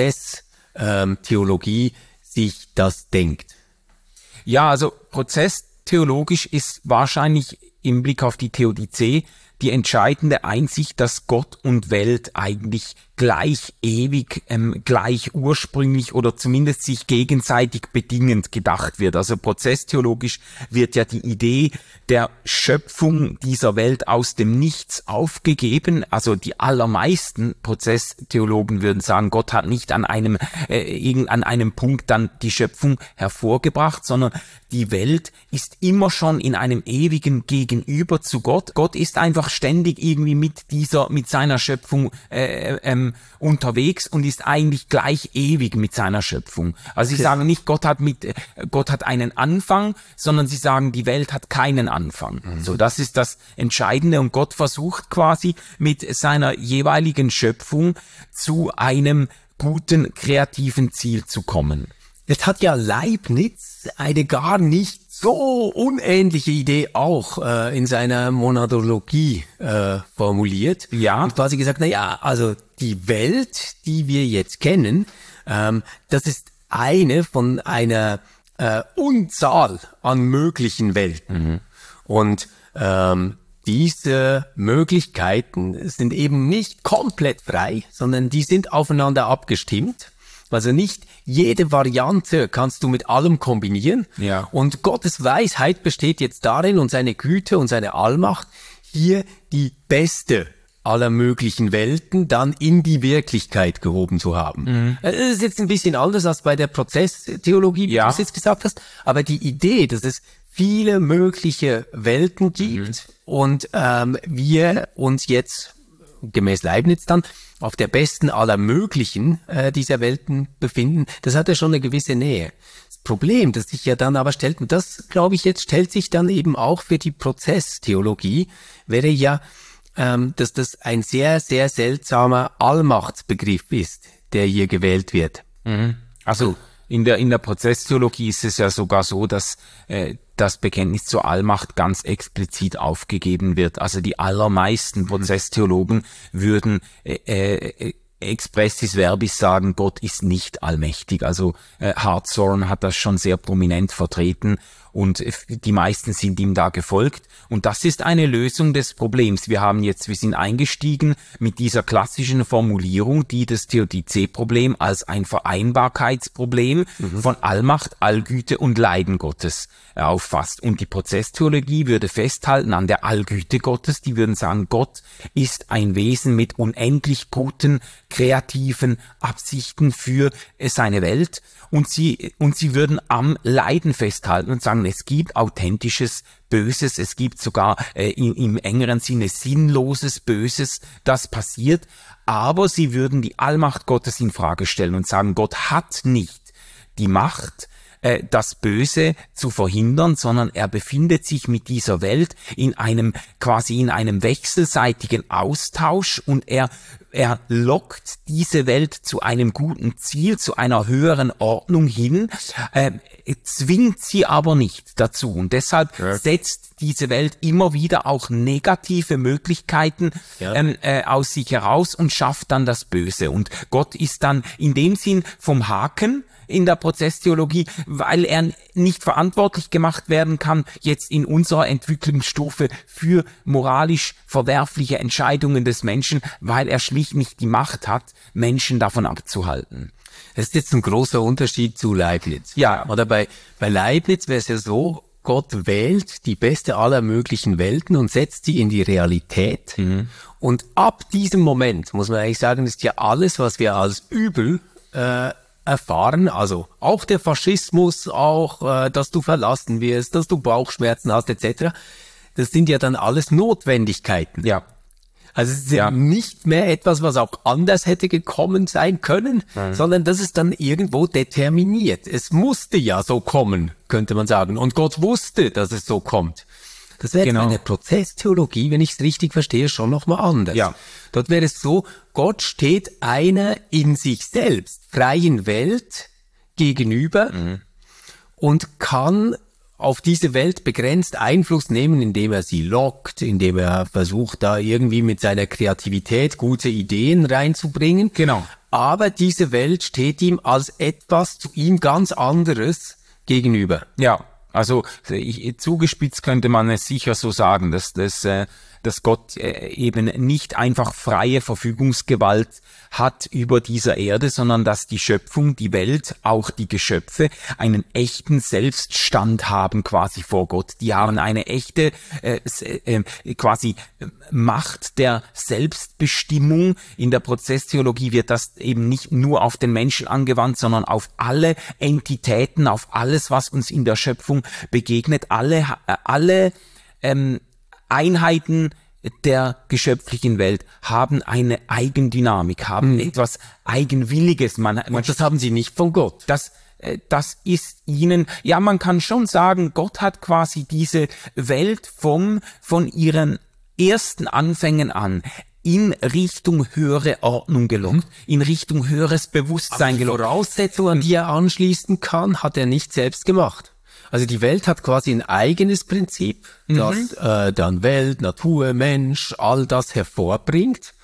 Prozesstheologie ähm, sich das denkt. Ja, also prozesstheologisch ist wahrscheinlich im Blick auf die Theodizee die entscheidende Einsicht, dass Gott und Welt eigentlich gleich ewig, ähm, gleich ursprünglich oder zumindest sich gegenseitig bedingend gedacht wird. Also prozesstheologisch wird ja die Idee der Schöpfung dieser Welt aus dem Nichts aufgegeben. Also die allermeisten Prozesstheologen würden sagen, Gott hat nicht an einem, äh, an einem Punkt dann die Schöpfung hervorgebracht, sondern die Welt ist immer schon in einem ewigen Gegenüber zu Gott. Gott ist einfach ständig irgendwie mit dieser, mit seiner Schöpfung äh, ähm, unterwegs und ist eigentlich gleich ewig mit seiner Schöpfung. Also sie sagen nicht, Gott hat mit, äh, Gott hat einen Anfang, sondern sie sagen, die Welt hat keinen Anfang. Mhm. So, das ist das Entscheidende und Gott versucht quasi mit seiner jeweiligen Schöpfung zu einem guten, kreativen Ziel zu kommen. Jetzt hat ja Leibniz eine gar nicht so unähnliche Idee auch äh, in seiner Monadologie äh, formuliert. Ja. Und quasi gesagt, na ja, also die Welt, die wir jetzt kennen, ähm, das ist eine von einer äh, Unzahl an möglichen Welten. Mhm. Und ähm, diese Möglichkeiten sind eben nicht komplett frei, sondern die sind aufeinander abgestimmt. Also nicht jede Variante kannst du mit allem kombinieren. Ja. Und Gottes Weisheit besteht jetzt darin und seine Güte und seine Allmacht, hier die beste aller möglichen Welten dann in die Wirklichkeit gehoben zu haben. Mhm. Das ist jetzt ein bisschen anders als bei der Prozesstheologie, wie ja. du es jetzt gesagt hast, aber die Idee, dass es viele mögliche Welten gibt mhm. und ähm, wir uns jetzt gemäß Leibniz dann auf der besten aller möglichen äh, dieser Welten befinden, das hat ja schon eine gewisse Nähe. Das Problem, das sich ja dann aber stellt, und das glaube ich jetzt stellt sich dann eben auch für die Prozesstheologie, wäre ja, ähm, dass das ein sehr, sehr seltsamer Allmachtsbegriff ist, der hier gewählt wird. Mhm. Also in der in der Prozesstheologie ist es ja sogar so, dass äh, das Bekenntnis zur Allmacht ganz explizit aufgegeben wird. Also die allermeisten Prozesstheologen würden äh, äh, expressis verbis sagen, Gott ist nicht allmächtig. Also äh, Hartshorne hat das schon sehr prominent vertreten und die meisten sind ihm da gefolgt. Und das ist eine Lösung des Problems. Wir haben jetzt, wir sind eingestiegen mit dieser klassischen Formulierung, die das Theodizee-Problem als ein Vereinbarkeitsproblem mhm. von Allmacht, Allgüte und Leiden Gottes äh, auffasst. Und die Prozesstheologie würde festhalten an der Allgüte Gottes. Die würden sagen, Gott ist ein Wesen mit unendlich guten, kreativen Absichten für äh, seine Welt. Und sie, und sie würden am Leiden festhalten und sagen, es gibt authentisches Böses, es gibt sogar äh, im, im engeren Sinne sinnloses Böses, das passiert. Aber sie würden die Allmacht Gottes in Frage stellen und sagen, Gott hat nicht die Macht, äh, das Böse zu verhindern, sondern er befindet sich mit dieser Welt in einem, quasi in einem wechselseitigen Austausch und er Er lockt diese Welt zu einem guten Ziel, zu einer höheren Ordnung hin, äh, zwingt sie aber nicht dazu. Und deshalb ja. setzt diese Welt immer wieder auch negative Möglichkeiten ja. ähm, äh, aus sich heraus und schafft dann das Böse. Und Gott ist dann in dem Sinn vom Haken in der Prozesstheologie, weil er nicht verantwortlich gemacht werden kann, jetzt in unserer Entwicklungsstufe für moralisch verwerfliche Entscheidungen des Menschen, weil er schlicht nicht die Macht hat, Menschen davon abzuhalten. Das ist jetzt ein großer Unterschied zu Leibniz. Ja. Oder bei, bei Leibniz wäre es ja so, Gott wählt die beste aller möglichen Welten und setzt sie in die Realität. Mhm. Und ab diesem Moment, muss man eigentlich sagen, ist ja alles, was wir als Übel äh, erfahren, also auch der Faschismus, auch, äh, dass du verlassen wirst, dass du Bauchschmerzen hast, et cetera. Das sind ja dann alles Notwendigkeiten. Ja. Also es ist ja nicht mehr etwas, was auch anders hätte gekommen sein können, mhm. sondern das ist dann irgendwo determiniert. Es musste ja so kommen, könnte man sagen. Und Gott wusste, dass es so kommt. Das wäre genau. in der Prozesstheologie, wenn ich es richtig verstehe, schon nochmal anders. Ja. Dort wäre es so, Gott steht einer in sich selbst freien Welt gegenüber mhm. und kann auf diese Welt begrenzt Einfluss nehmen, indem er sie lockt, indem er versucht, da irgendwie mit seiner Kreativität gute Ideen reinzubringen. Genau. Aber diese Welt steht ihm als etwas zu ihm ganz anderes gegenüber. Ja. Also ich, zugespitzt könnte man es sicher so sagen, dass, dass, äh, dass Gott äh, eben nicht einfach freie Verfügungsgewalt hat über dieser Erde, sondern dass die Schöpfung, die Welt, auch die Geschöpfe einen echten Selbststand haben quasi vor Gott. Die haben eine echte äh, äh, quasi Macht der Selbstbestimmung. In der Prozesstheologie wird das eben nicht nur auf den Menschen angewandt, sondern auf alle Entitäten, auf alles, was uns in der Schöpfung begegnet, alle, alle ähm, Einheiten der geschöpflichen Welt haben eine Eigendynamik, haben mhm. etwas Eigenwilliges. Man, man, Und das haben sie nicht von Gott. Das, äh, das ist ihnen, ja, man kann schon sagen, Gott hat quasi diese Welt vom, von ihren ersten Anfängen an in Richtung höhere Ordnung gelockt, in Richtung höheres Bewusstsein Aber die gelockt. Voraussetzungen, an die er anschließen kann, hat er nicht selbst gemacht. Also die Welt hat quasi ein eigenes Prinzip, das mhm. äh, dann Welt, Natur, Mensch, all das hervorbringt.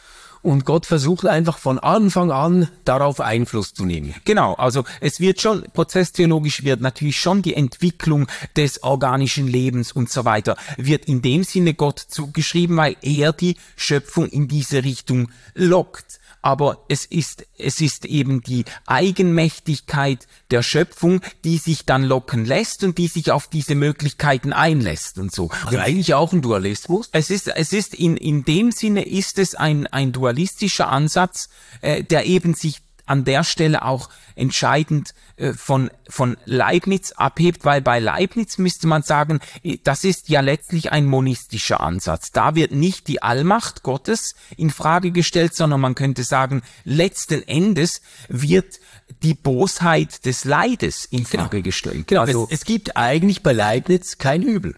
und Gott versucht einfach von Anfang an darauf Einfluss zu nehmen. Genau, also es wird schon, prozesstheologisch wird natürlich schon die Entwicklung des organischen Lebens und so weiter, wird in dem Sinne Gott zugeschrieben, weil er die Schöpfung in diese Richtung lockt. Aber es ist, es ist eben die Eigenmächtigkeit der Schöpfung, die sich dann locken lässt und die sich auf diese Möglichkeiten einlässt und so. Also eigentlich auch ein Dualismus? Es ist, es ist in, in dem Sinne ist es ein, ein dualistischer Ansatz, äh, der eben sich an der Stelle auch entscheidend äh, von von Leibniz abhebt, weil bei Leibniz müsste man sagen, das ist ja letztlich ein monistischer Ansatz. Da wird nicht die Allmacht Gottes in Frage gestellt, sondern man könnte sagen, letzten Endes wird die Bosheit des Leides in Frage gestellt. Genau, also es, es gibt eigentlich bei Leibniz kein Übel.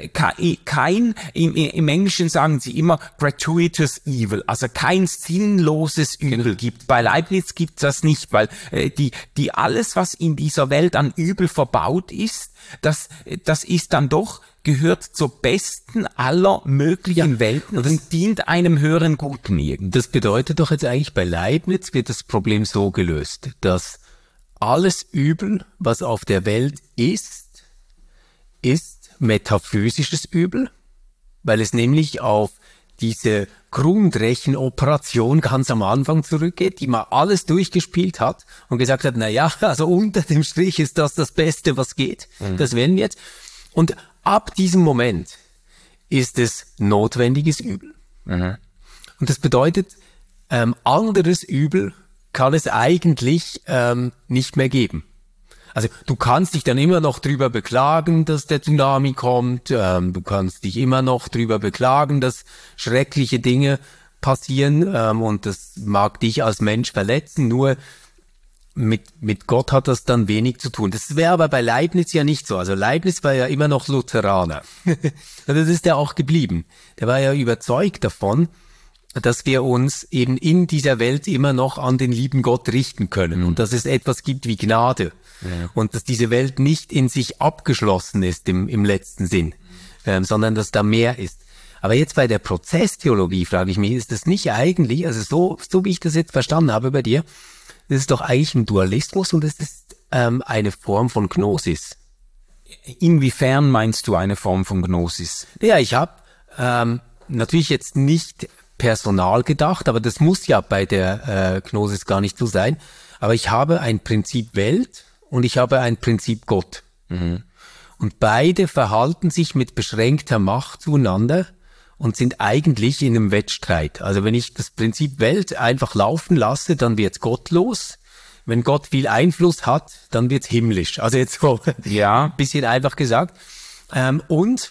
Kein, im, im Englischen sagen sie immer gratuitous evil, also kein sinnloses Übel gibt. Bei Leibniz gibt das nicht, weil äh, die, die alles, was in dieser Welt an Übel verbaut ist, das, das ist dann doch, gehört zur besten aller möglichen ja, Welten und dient einem höheren Guten irgendwie. Das bedeutet doch jetzt eigentlich, bei Leibniz wird das Problem so gelöst, dass alles Übel, was auf der Welt ist, ist metaphysisches Übel, weil es nämlich auf diese Grundrechenoperation ganz am Anfang zurückgeht, die man alles durchgespielt hat und gesagt hat, na ja, also unter dem Strich ist das das Beste, was geht. Mhm. Das werden wir jetzt. Und ab diesem Moment ist es notwendiges Übel. Mhm. Und das bedeutet, ähm, anderes Übel kann es eigentlich ähm, nicht mehr geben. Also du kannst dich dann immer noch drüber beklagen, dass der Tsunami kommt. Ähm, du kannst dich immer noch drüber beklagen, dass schreckliche Dinge passieren. Ähm, und das mag dich als Mensch verletzen. Nur mit, mit Gott hat das dann wenig zu tun. Das wäre aber bei Leibniz ja nicht so. Also Leibniz war ja immer noch Lutheraner. Das ist er auch geblieben. Der war ja überzeugt davon, dass wir uns eben in dieser Welt immer noch an den lieben Gott richten können und dass es etwas gibt wie Gnade. Ja. Und dass diese Welt nicht in sich abgeschlossen ist im, im letzten Sinn, ähm, sondern dass da mehr ist. Aber jetzt bei der Prozesstheologie frage ich mich, ist das nicht eigentlich, also so, so wie ich das jetzt verstanden habe bei dir, das ist doch eigentlich ein Dualismus und es ist ähm, eine Form von Gnosis. Inwiefern meinst du eine Form von Gnosis? Ja, ich habe ähm, natürlich jetzt nicht personal gedacht, aber das muss ja bei der äh, Gnosis gar nicht so sein. Aber ich habe ein Prinzip Welt und ich habe ein Prinzip Gott. Mhm. Und beide verhalten sich mit beschränkter Macht zueinander und sind eigentlich in einem Wettstreit. Also wenn ich das Prinzip Welt einfach laufen lasse, dann wird's gottlos. Wenn Gott viel Einfluss hat, dann wird's himmlisch. Also jetzt so ja, ein bisschen einfach gesagt. Ähm, und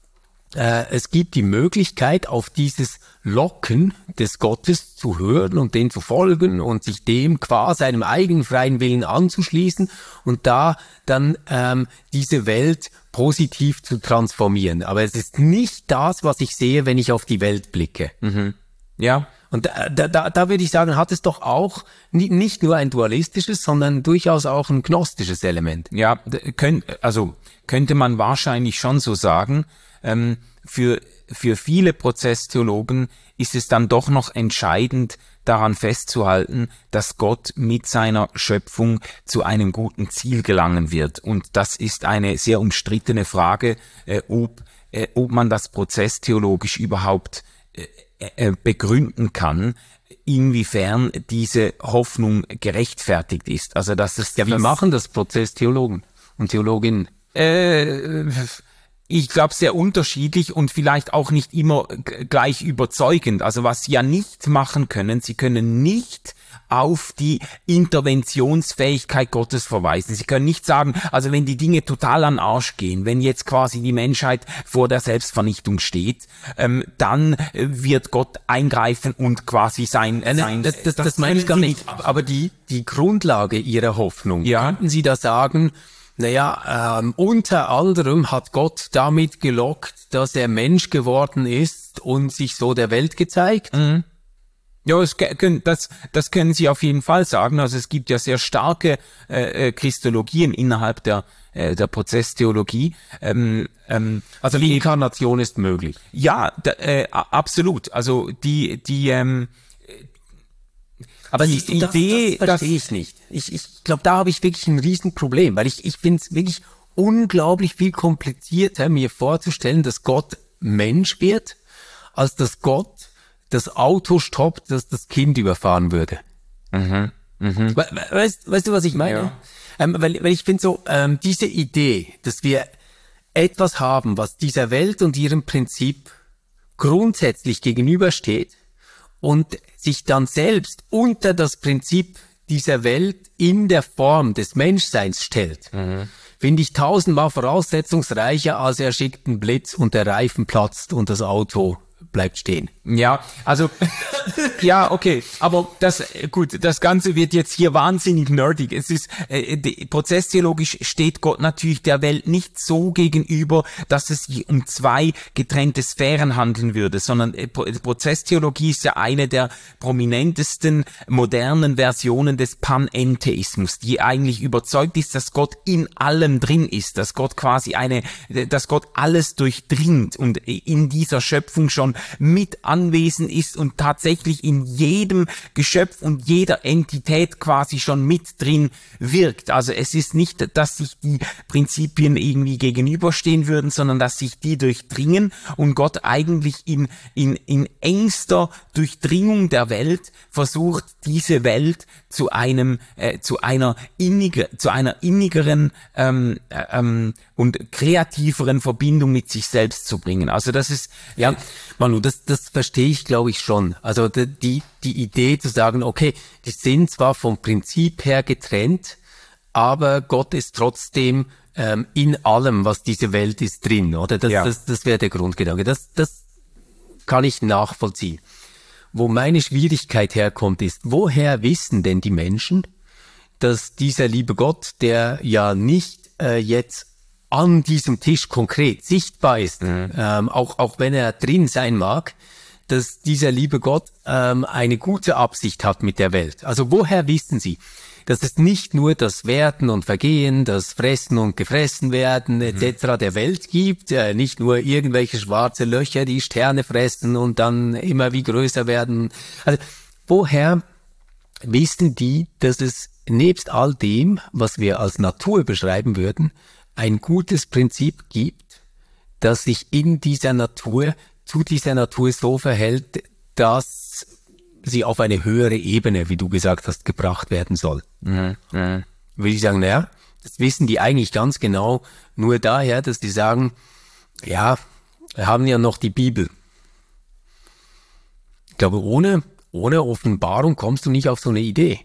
äh, es gibt die Möglichkeit, auf dieses Locken des Gottes zu hören und den zu folgen und sich dem qua seinem eigenen freien Willen anzuschließen und da dann ähm, diese Welt positiv zu transformieren. Aber es ist nicht das, was ich sehe, wenn ich auf die Welt blicke. Mhm. Ja. Und da, da, da würde ich sagen, hat es doch auch nicht nur ein dualistisches, sondern durchaus auch ein gnostisches Element. Ja, könnt, also könnte man wahrscheinlich schon so sagen. Ähm, für, für viele Prozesstheologen ist es dann doch noch entscheidend, daran festzuhalten, dass Gott mit seiner Schöpfung zu einem guten Ziel gelangen wird. Und das ist eine sehr umstrittene Frage, äh, ob, äh, ob man das prozesstheologisch überhaupt äh, äh, begründen kann, inwiefern diese Hoffnung gerechtfertigt ist. Also dass es ja, wie das, machen das Prozesstheologen und Theologinnen? Äh, Ich glaube, sehr unterschiedlich und vielleicht auch nicht immer g- gleich überzeugend. Also was sie ja nicht machen können, sie können nicht auf die Interventionsfähigkeit Gottes verweisen. Sie können nicht sagen, also wenn die Dinge total an den Arsch gehen, wenn jetzt quasi die Menschheit vor der Selbstvernichtung steht, ähm, dann äh, wird Gott eingreifen und quasi sein... Äh, sein das das, das, das meine ich gar nicht. Aber die, die Grundlage ihrer Hoffnung, ja. Könnten Sie da sagen... Naja, ähm, unter anderem hat Gott damit gelockt, dass er Mensch geworden ist und sich so der Welt gezeigt. Mhm. Ja, das, das, das können Sie auf jeden Fall sagen. Also es gibt ja sehr starke äh, Christologien innerhalb der, äh, der Prozesstheologie. Ähm, ähm, also die Inkarnation ist möglich. Ja, da, äh, absolut. Also die, die, ähm, Aber die Siehst du, das, Idee, das verstehe ich nicht. Ich, ich glaube, da habe ich wirklich ein Riesenproblem, weil ich, ich finde es wirklich unglaublich viel komplizierter, mir vorzustellen, dass Gott Mensch wird, als dass Gott das Auto stoppt, dass das Kind überfahren würde. Mhm. Mhm. We weißt, weißt du, was ich meine? Ja. Ähm, weil, weil ich finde so, ähm, diese Idee, dass wir etwas haben, was dieser Welt und ihrem Prinzip grundsätzlich gegenübersteht und sich dann selbst unter das Prinzip dieser Welt in der Form des Menschseins stellt, mhm. finde ich tausendmal voraussetzungsreicher, als er schickt einen Blitz und der Reifen platzt und das Auto bleibt stehen. Ja, also, ja, okay, aber das, gut, das Ganze wird jetzt hier wahnsinnig nerdig. Es ist, äh, die, prozesstheologisch steht Gott natürlich der Welt nicht so gegenüber, dass es sich um zwei getrennte Sphären handeln würde, sondern äh, Prozesstheologie ist ja eine der prominentesten modernen Versionen des Panentheismus, die eigentlich überzeugt ist, dass Gott in allem drin ist, dass Gott quasi eine, dass Gott alles durchdringt und in dieser Schöpfung schon mit anwesend ist und tatsächlich in jedem Geschöpf und jeder Entität quasi schon mit drin wirkt. Also es ist nicht, dass sich die Prinzipien irgendwie gegenüberstehen würden, sondern dass sich die durchdringen und Gott eigentlich in, in, in engster Durchdringung der Welt versucht, diese Welt zu einem, äh, zu einer inniger, zu einer innigeren ähm, ähm, und kreativeren Verbindung mit sich selbst zu bringen. Also das ist, ja, Manu, das, das verstehe ich, glaube ich, schon. Also die, die Idee zu sagen, okay, die sind zwar vom Prinzip her getrennt, aber Gott ist trotzdem ähm, in allem, was diese Welt ist, drin, oder? Das, ja. das, das wäre der Grundgedanke. Das, das kann ich nachvollziehen. Wo meine Schwierigkeit herkommt, ist, woher wissen denn die Menschen, dass dieser liebe Gott, der ja nicht äh, jetzt an diesem Tisch konkret sichtbar ist, mhm. ähm, auch, auch wenn er drin sein mag, dass dieser liebe Gott ähm, eine gute Absicht hat mit der Welt. Also woher wissen Sie, dass es nicht nur das Werden und Vergehen, das Fressen und Gefressen werden mhm. et cetera der Welt gibt, äh, nicht nur irgendwelche schwarze Löcher, die Sterne fressen und dann immer wie größer werden. Also woher wissen die, dass es nebst all dem, was wir als Natur beschreiben würden, ein gutes Prinzip gibt, das sich in dieser Natur, zu dieser Natur so verhält, dass sie auf eine höhere Ebene, wie du gesagt hast, gebracht werden soll. Mhm. Mhm. Würde ich sagen, naja, das wissen die eigentlich ganz genau nur daher, dass die sagen, ja, wir haben ja noch die Bibel. Ich glaube, ohne, ohne Offenbarung kommst du nicht auf so eine Idee.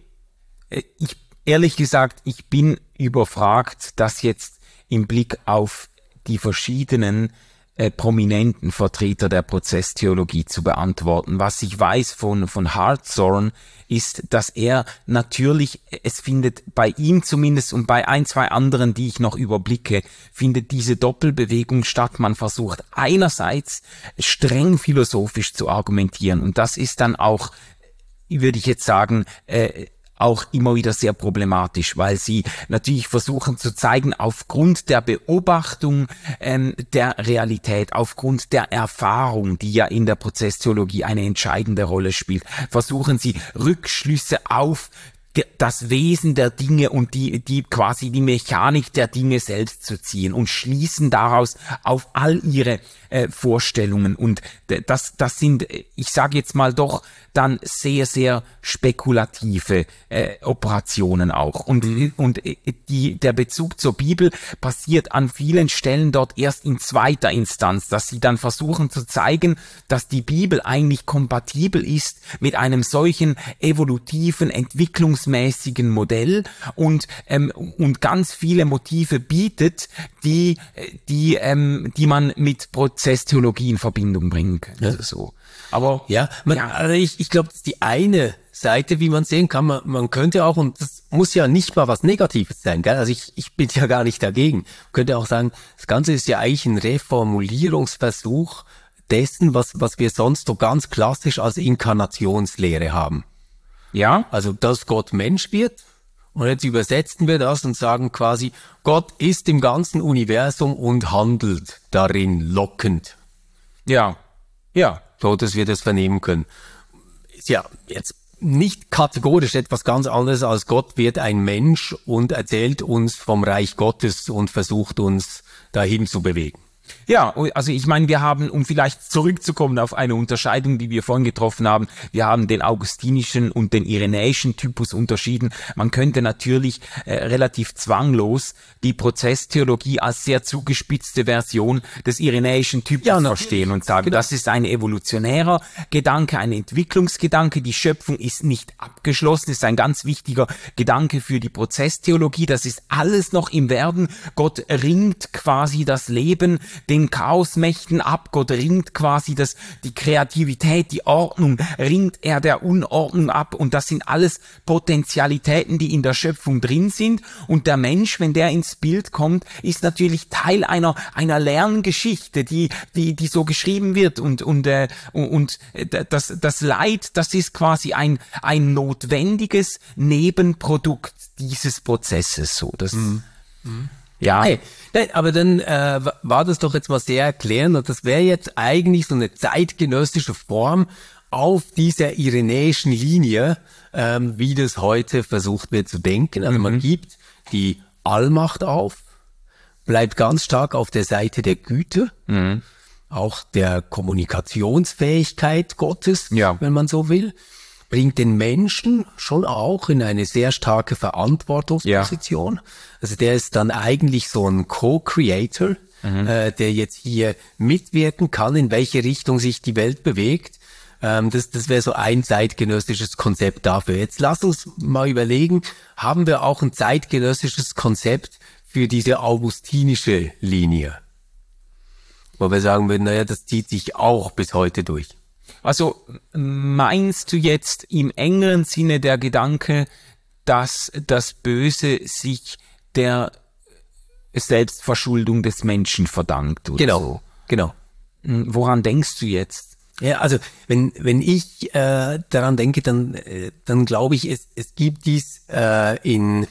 Ich, ehrlich gesagt, ich bin überfragt, das jetzt im Blick auf die verschiedenen äh, prominenten Vertreter der Prozesstheologie zu beantworten. Was ich weiß von, von Hartshorne ist, dass er natürlich, es findet bei ihm zumindest und bei ein, zwei anderen, die ich noch überblicke, findet diese Doppelbewegung statt. Man versucht einerseits streng philosophisch zu argumentieren und das ist dann auch, würde ich jetzt sagen, äh, auch immer wieder sehr problematisch, weil sie natürlich versuchen zu zeigen, aufgrund der Beobachtung ähm, der Realität, aufgrund der Erfahrung, die ja in der Prozesstheologie eine entscheidende Rolle spielt, versuchen sie Rückschlüsse auf das Wesen der Dinge und die, die quasi die Mechanik der Dinge selbst zu ziehen und schließen daraus auf all ihre äh, Vorstellungen und das, das sind, ich sage jetzt mal doch, dann sehr, sehr spekulative äh, Operationen auch. Und, mhm. und die, der Bezug zur Bibel passiert an vielen Stellen dort erst in zweiter Instanz, dass sie dann versuchen zu zeigen, dass die Bibel eigentlich kompatibel ist mit einem solchen evolutiven, entwicklungsmäßigen Modell und, ähm, und ganz viele Motive bietet, die, die, ähm, die man mit Prozesstheologie in Verbindung bringen kann. Ja. Also so. Aber ja, man, ja. Also ich, ich glaube, das ist die eine Seite, wie man sehen kann. Man, man könnte auch, und das muss ja nicht mal was Negatives sein, gell? Also ich, ich bin ja gar nicht dagegen. Man könnte auch sagen, das Ganze ist ja eigentlich ein Reformulierungsversuch dessen, was, was wir sonst so ganz klassisch als Inkarnationslehre haben. Ja. Also, dass Gott Mensch wird. Und jetzt übersetzen wir das und sagen quasi, Gott ist im ganzen Universum und handelt darin lockend. Ja. Ja. So, dass wir das vernehmen können. Ist ja jetzt nicht kategorisch etwas ganz anderes als Gott wird ein Mensch und erzählt uns vom Reich Gottes und versucht uns dahin zu bewegen. Ja, also ich meine, wir haben, um vielleicht zurückzukommen auf eine Unterscheidung, die wir vorhin getroffen haben, wir haben den augustinischen und den irenäischen Typus unterschieden. Man könnte natürlich äh, relativ zwanglos die Prozesstheologie als sehr zugespitzte Version des irenäischen Typus ja, verstehen und sagen, genau. Das ist ein evolutionärer Gedanke, ein Entwicklungsgedanke, die Schöpfung ist nicht abgeschlossen, ist ein ganz wichtiger Gedanke für die Prozesstheologie, das ist alles noch im Werden, Gott ringt quasi das Leben den Chaosmächten ab, Gott ringt quasi das, die Kreativität, die Ordnung, ringt er der Unordnung ab und das sind alles Potentialitäten, die in der Schöpfung drin sind und der Mensch, wenn der ins Bild kommt, ist natürlich Teil einer einer Lerngeschichte, die die die so geschrieben wird und und äh, und das das Leid, das ist quasi ein ein notwendiges Nebenprodukt dieses Prozesses, so das mhm. Mhm. Ja, hey, nein, aber dann äh, war das doch jetzt mal sehr erklärend und das wäre jetzt eigentlich so eine zeitgenössische Form auf dieser irenäischen Linie, ähm, wie das heute versucht wird zu denken. Also mhm. man gibt die Allmacht auf, bleibt ganz stark auf der Seite der Güte, mhm. auch der Kommunikationsfähigkeit Gottes, ja. wenn man so will, bringt den Menschen schon auch in eine sehr starke Verantwortungsposition. Ja. Also der ist dann eigentlich so ein Co-Creator, mhm. äh, der jetzt hier mitwirken kann, in welche Richtung sich die Welt bewegt. Ähm, das das wäre so ein zeitgenössisches Konzept dafür. Jetzt lass uns mal überlegen, haben wir auch ein zeitgenössisches Konzept für diese augustinische Linie? Wo wir sagen würden, naja, das zieht sich auch bis heute durch. Also meinst du jetzt im engeren Sinne der Gedanke, dass das Böse sich der Selbstverschuldung des Menschen verdankt? Oder genau, so? genau. Woran denkst du jetzt? Ja, also wenn wenn ich äh, daran denke, dann äh, dann glaube ich, es es gibt dies äh, in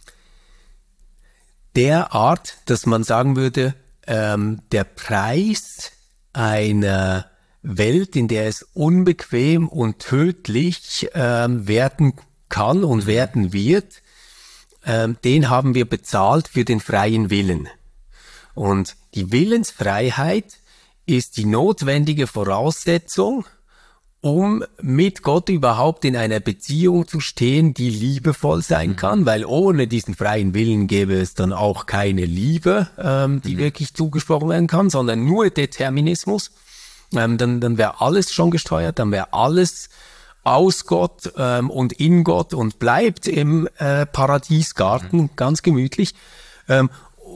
der Art, dass man sagen würde, ähm, der Preis einer Welt, in der es unbequem und tödlich ähm, werden kann und werden wird, ähm, den haben wir bezahlt für den freien Willen. Und die Willensfreiheit ist die notwendige Voraussetzung, um mit Gott überhaupt in einer Beziehung zu stehen, die liebevoll sein mhm. kann, weil ohne diesen freien Willen gäbe es dann auch keine Liebe, ähm, die mhm. wirklich zugesprochen werden kann, sondern nur Determinismus. Ähm, dann dann wäre alles schon gesteuert, dann wäre alles aus Gott ähm, und in Gott und bleibt im äh, Paradiesgarten, mhm. ganz gemütlich. Ähm,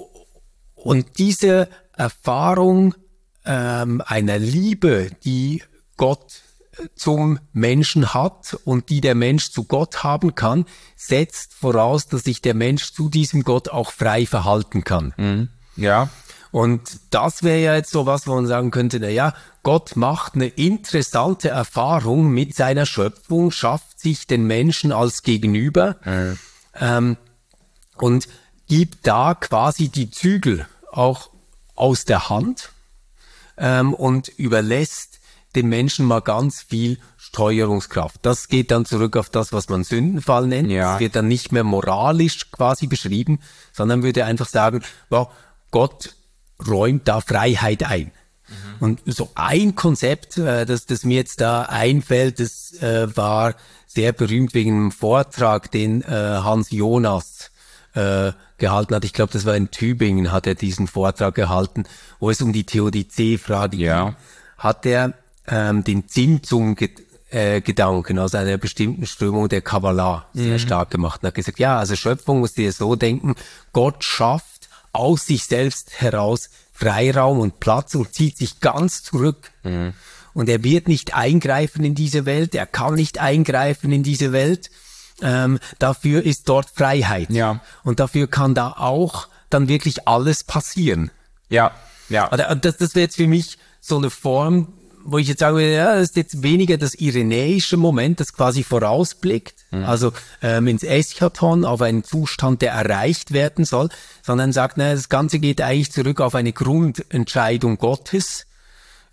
und diese Erfahrung ähm, einer Liebe, die Gott zum Menschen hat und die der Mensch zu Gott haben kann, setzt voraus, dass sich der Mensch zu diesem Gott auch frei verhalten kann. Mhm. Ja. Und das wäre ja jetzt so was, wo man sagen könnte, na ja, Gott macht eine interessante Erfahrung mit seiner Schöpfung, schafft sich den Menschen als Gegenüber mhm. ähm, und gibt da quasi die Zügel auch aus der Hand ähm, und überlässt dem Menschen mal ganz viel Steuerungskraft. Das geht dann zurück auf das, was man Sündenfall nennt. Ja. Das wird dann nicht mehr moralisch quasi beschrieben, sondern würde einfach sagen, wow, Gott räumt da Freiheit ein. Mhm. Und so ein Konzept, äh, das, das mir jetzt da einfällt, das äh, war sehr berühmt wegen einem Vortrag, den äh, Hans Jonas äh, gehalten hat. Ich glaube, das war in Tübingen, hat er diesen Vortrag gehalten, wo es um die Theodizee-Frage ging. Ja. Hat er ähm, den Zimtzum-Gedanken aus einer bestimmten Strömung der Kabbalah sehr mhm. stark gemacht. Und hat gesagt, ja, also Schöpfung musst du dir so denken, Gott schafft aus sich selbst heraus Freiraum und Platz und zieht sich ganz zurück. Mhm. Und er wird nicht eingreifen in diese Welt, er kann nicht eingreifen in diese Welt. Ähm, dafür ist dort Freiheit. Ja. Und dafür kann da auch dann wirklich alles passieren. Ja, ja. Also das, das wäre jetzt für mich so eine Form, wo ich jetzt sage, ja, das ist jetzt weniger das irenäische Moment, das quasi vorausblickt, mhm. also ähm, ins Eschaton, auf einen Zustand, der erreicht werden soll, sondern sagt, naja, das Ganze geht eigentlich zurück auf eine Grundentscheidung Gottes,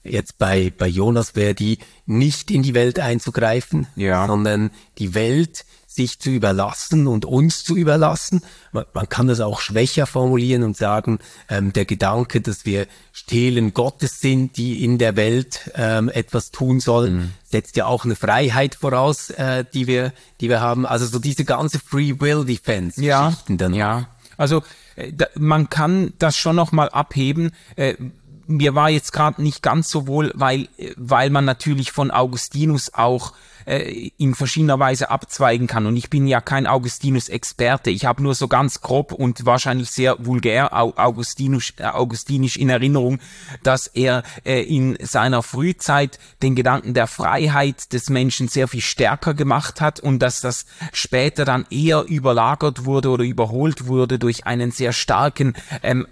jetzt bei, bei Jonas wäre die, nicht in die Welt einzugreifen, ja. sondern die Welt sich zu überlassen und uns zu überlassen. Man, man kann das auch schwächer formulieren und sagen, ähm, der Gedanke, dass wir Stelen Gottes sind, die in der Welt ähm, etwas tun sollen, mhm. setzt ja auch eine Freiheit voraus, äh, die wir, die wir haben. Also so diese ganze Free Will Defense ja. Geschichten dann. Ja, also äh, da, man kann das schon noch mal abheben. Äh, mir war jetzt gerade nicht ganz so wohl, weil weil man natürlich von Augustinus auch äh, in verschiedener Weise abzweigen kann. Und ich bin ja kein Augustinus-Experte. Ich habe nur so ganz grob und wahrscheinlich sehr vulgär Augustinus, äh, augustinisch in Erinnerung, dass er äh, in seiner Frühzeit den Gedanken der Freiheit des Menschen sehr viel stärker gemacht hat und dass das später dann eher überlagert wurde oder überholt wurde durch einen sehr starken ähm,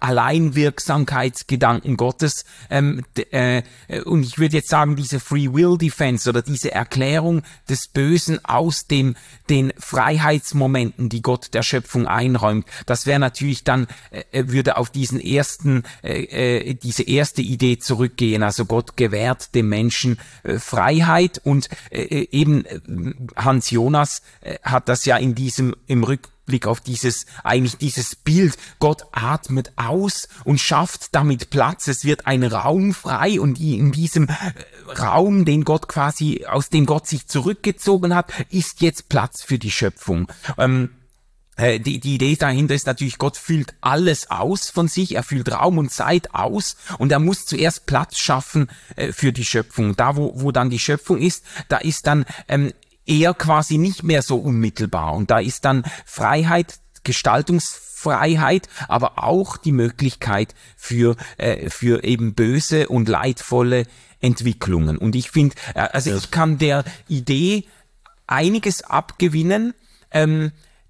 Alleinwirksamkeitsgedanken Gottes. Ähm, äh, und ich würde jetzt sagen, diese Free Will Defense oder diese Erklärung des Bösen aus dem den Freiheitsmomenten, die Gott der Schöpfung einräumt, das wäre natürlich dann, äh, würde auf diesen ersten, äh, diese erste Idee zurückgehen. Also Gott gewährt dem Menschen äh, Freiheit und äh, eben äh, Hans Jonas äh, hat das ja in diesem, im Rück Blick auf dieses, eigentlich dieses Bild, Gott atmet aus und schafft damit Platz, es wird ein Raum frei und in diesem Raum, den Gott quasi, aus dem Gott sich zurückgezogen hat, ist jetzt Platz für die Schöpfung. Ähm, Die, die Idee dahinter ist natürlich, Gott füllt alles aus von sich, er füllt Raum und Zeit aus und er muss zuerst Platz schaffen äh, für die Schöpfung. Da, wo, wo dann die Schöpfung ist, da ist dann ähm, eher quasi nicht mehr so unmittelbar und da ist dann Freiheit, Gestaltungsfreiheit, aber auch die Möglichkeit für äh, für eben böse und leidvolle Entwicklungen. Und ich finde, äh, also ich kann der Idee einiges abgewinnen. Ähm,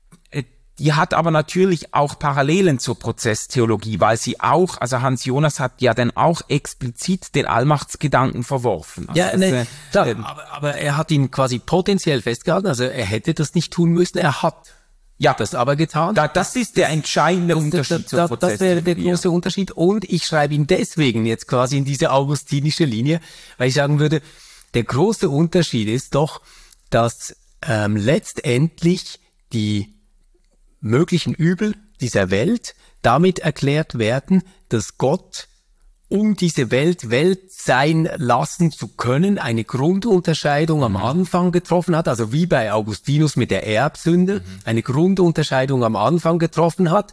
Die hat aber natürlich auch Parallelen zur Prozesstheologie, weil sie auch, also Hans Jonas hat ja dann auch explizit den Allmachtsgedanken verworfen. Also ja, das, ne, äh, klar, ähm, aber, aber er hat ihn quasi potenziell festgehalten, also er hätte das nicht tun müssen, er hat ja das aber getan. Da, das ist der entscheidende das, Unterschied das, zur das, Prozesstheologie. Das wäre der große Unterschied und ich schreibe ihn deswegen jetzt quasi in diese augustinische Linie, weil ich sagen würde, der große Unterschied ist doch, dass ähm, letztendlich die möglichen Übel dieser Welt damit erklärt werden, dass Gott, um diese Welt Welt sein lassen zu können, eine Grundunterscheidung am Anfang getroffen hat, also wie bei Augustinus mit der Erbsünde, mhm. eine Grundunterscheidung am Anfang getroffen hat,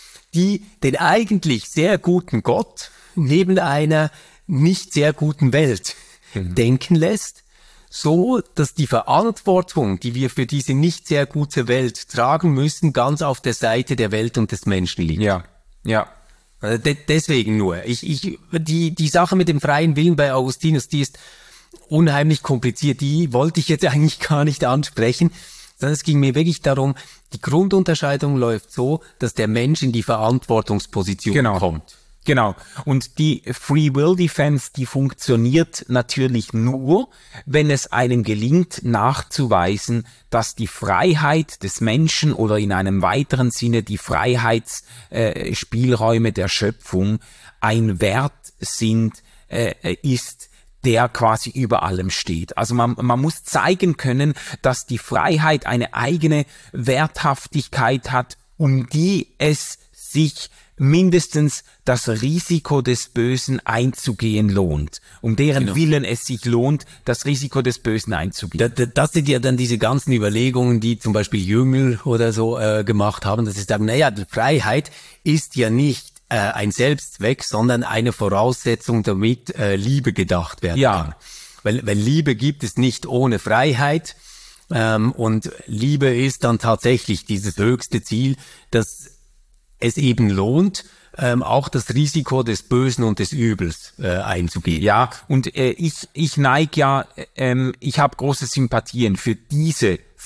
die den eigentlich sehr guten Gott neben einer nicht sehr guten Welt mhm. denken lässt, so, dass die Verantwortung, die wir für diese nicht sehr gute Welt tragen müssen, ganz auf der Seite der Welt und des Menschen liegt. Ja, ja. De- deswegen nur. Ich, ich, die, die Sache mit dem freien Willen bei Augustinus, die ist unheimlich kompliziert. Die wollte ich jetzt eigentlich gar nicht ansprechen, sondern es ging mir wirklich darum, die Grundunterscheidung läuft so, dass der Mensch in die Verantwortungsposition genau. kommt. Genau. Und die Free Will Defense, die funktioniert natürlich nur, wenn es einem gelingt, nachzuweisen, dass die Freiheit des Menschen oder in einem weiteren Sinne die Freiheitsspielräume äh, der Schöpfung ein Wert sind, äh, ist, der quasi über allem steht. Also man, man muss zeigen können, dass die Freiheit eine eigene Werthaftigkeit hat, um die es sich mindestens das Risiko des Bösen einzugehen lohnt. Um deren genau. Willen es sich lohnt, das Risiko des Bösen einzugehen. Das, das sind ja dann diese ganzen Überlegungen, die zum Beispiel Jüngel oder so äh, gemacht haben, dass sie sagen, naja, die Freiheit ist ja nicht äh, ein Selbstzweck, sondern eine Voraussetzung, damit äh, Liebe gedacht werden ja. kann. Weil, weil Liebe gibt es nicht ohne Freiheit. Ähm, und Liebe ist dann tatsächlich dieses höchste Ziel, das es eben lohnt, ähm, auch das Risiko des Bösen und des Übels äh, einzugehen. Ja, und äh, ich ich neige ja, ähm, ich habe große Sympathien für diese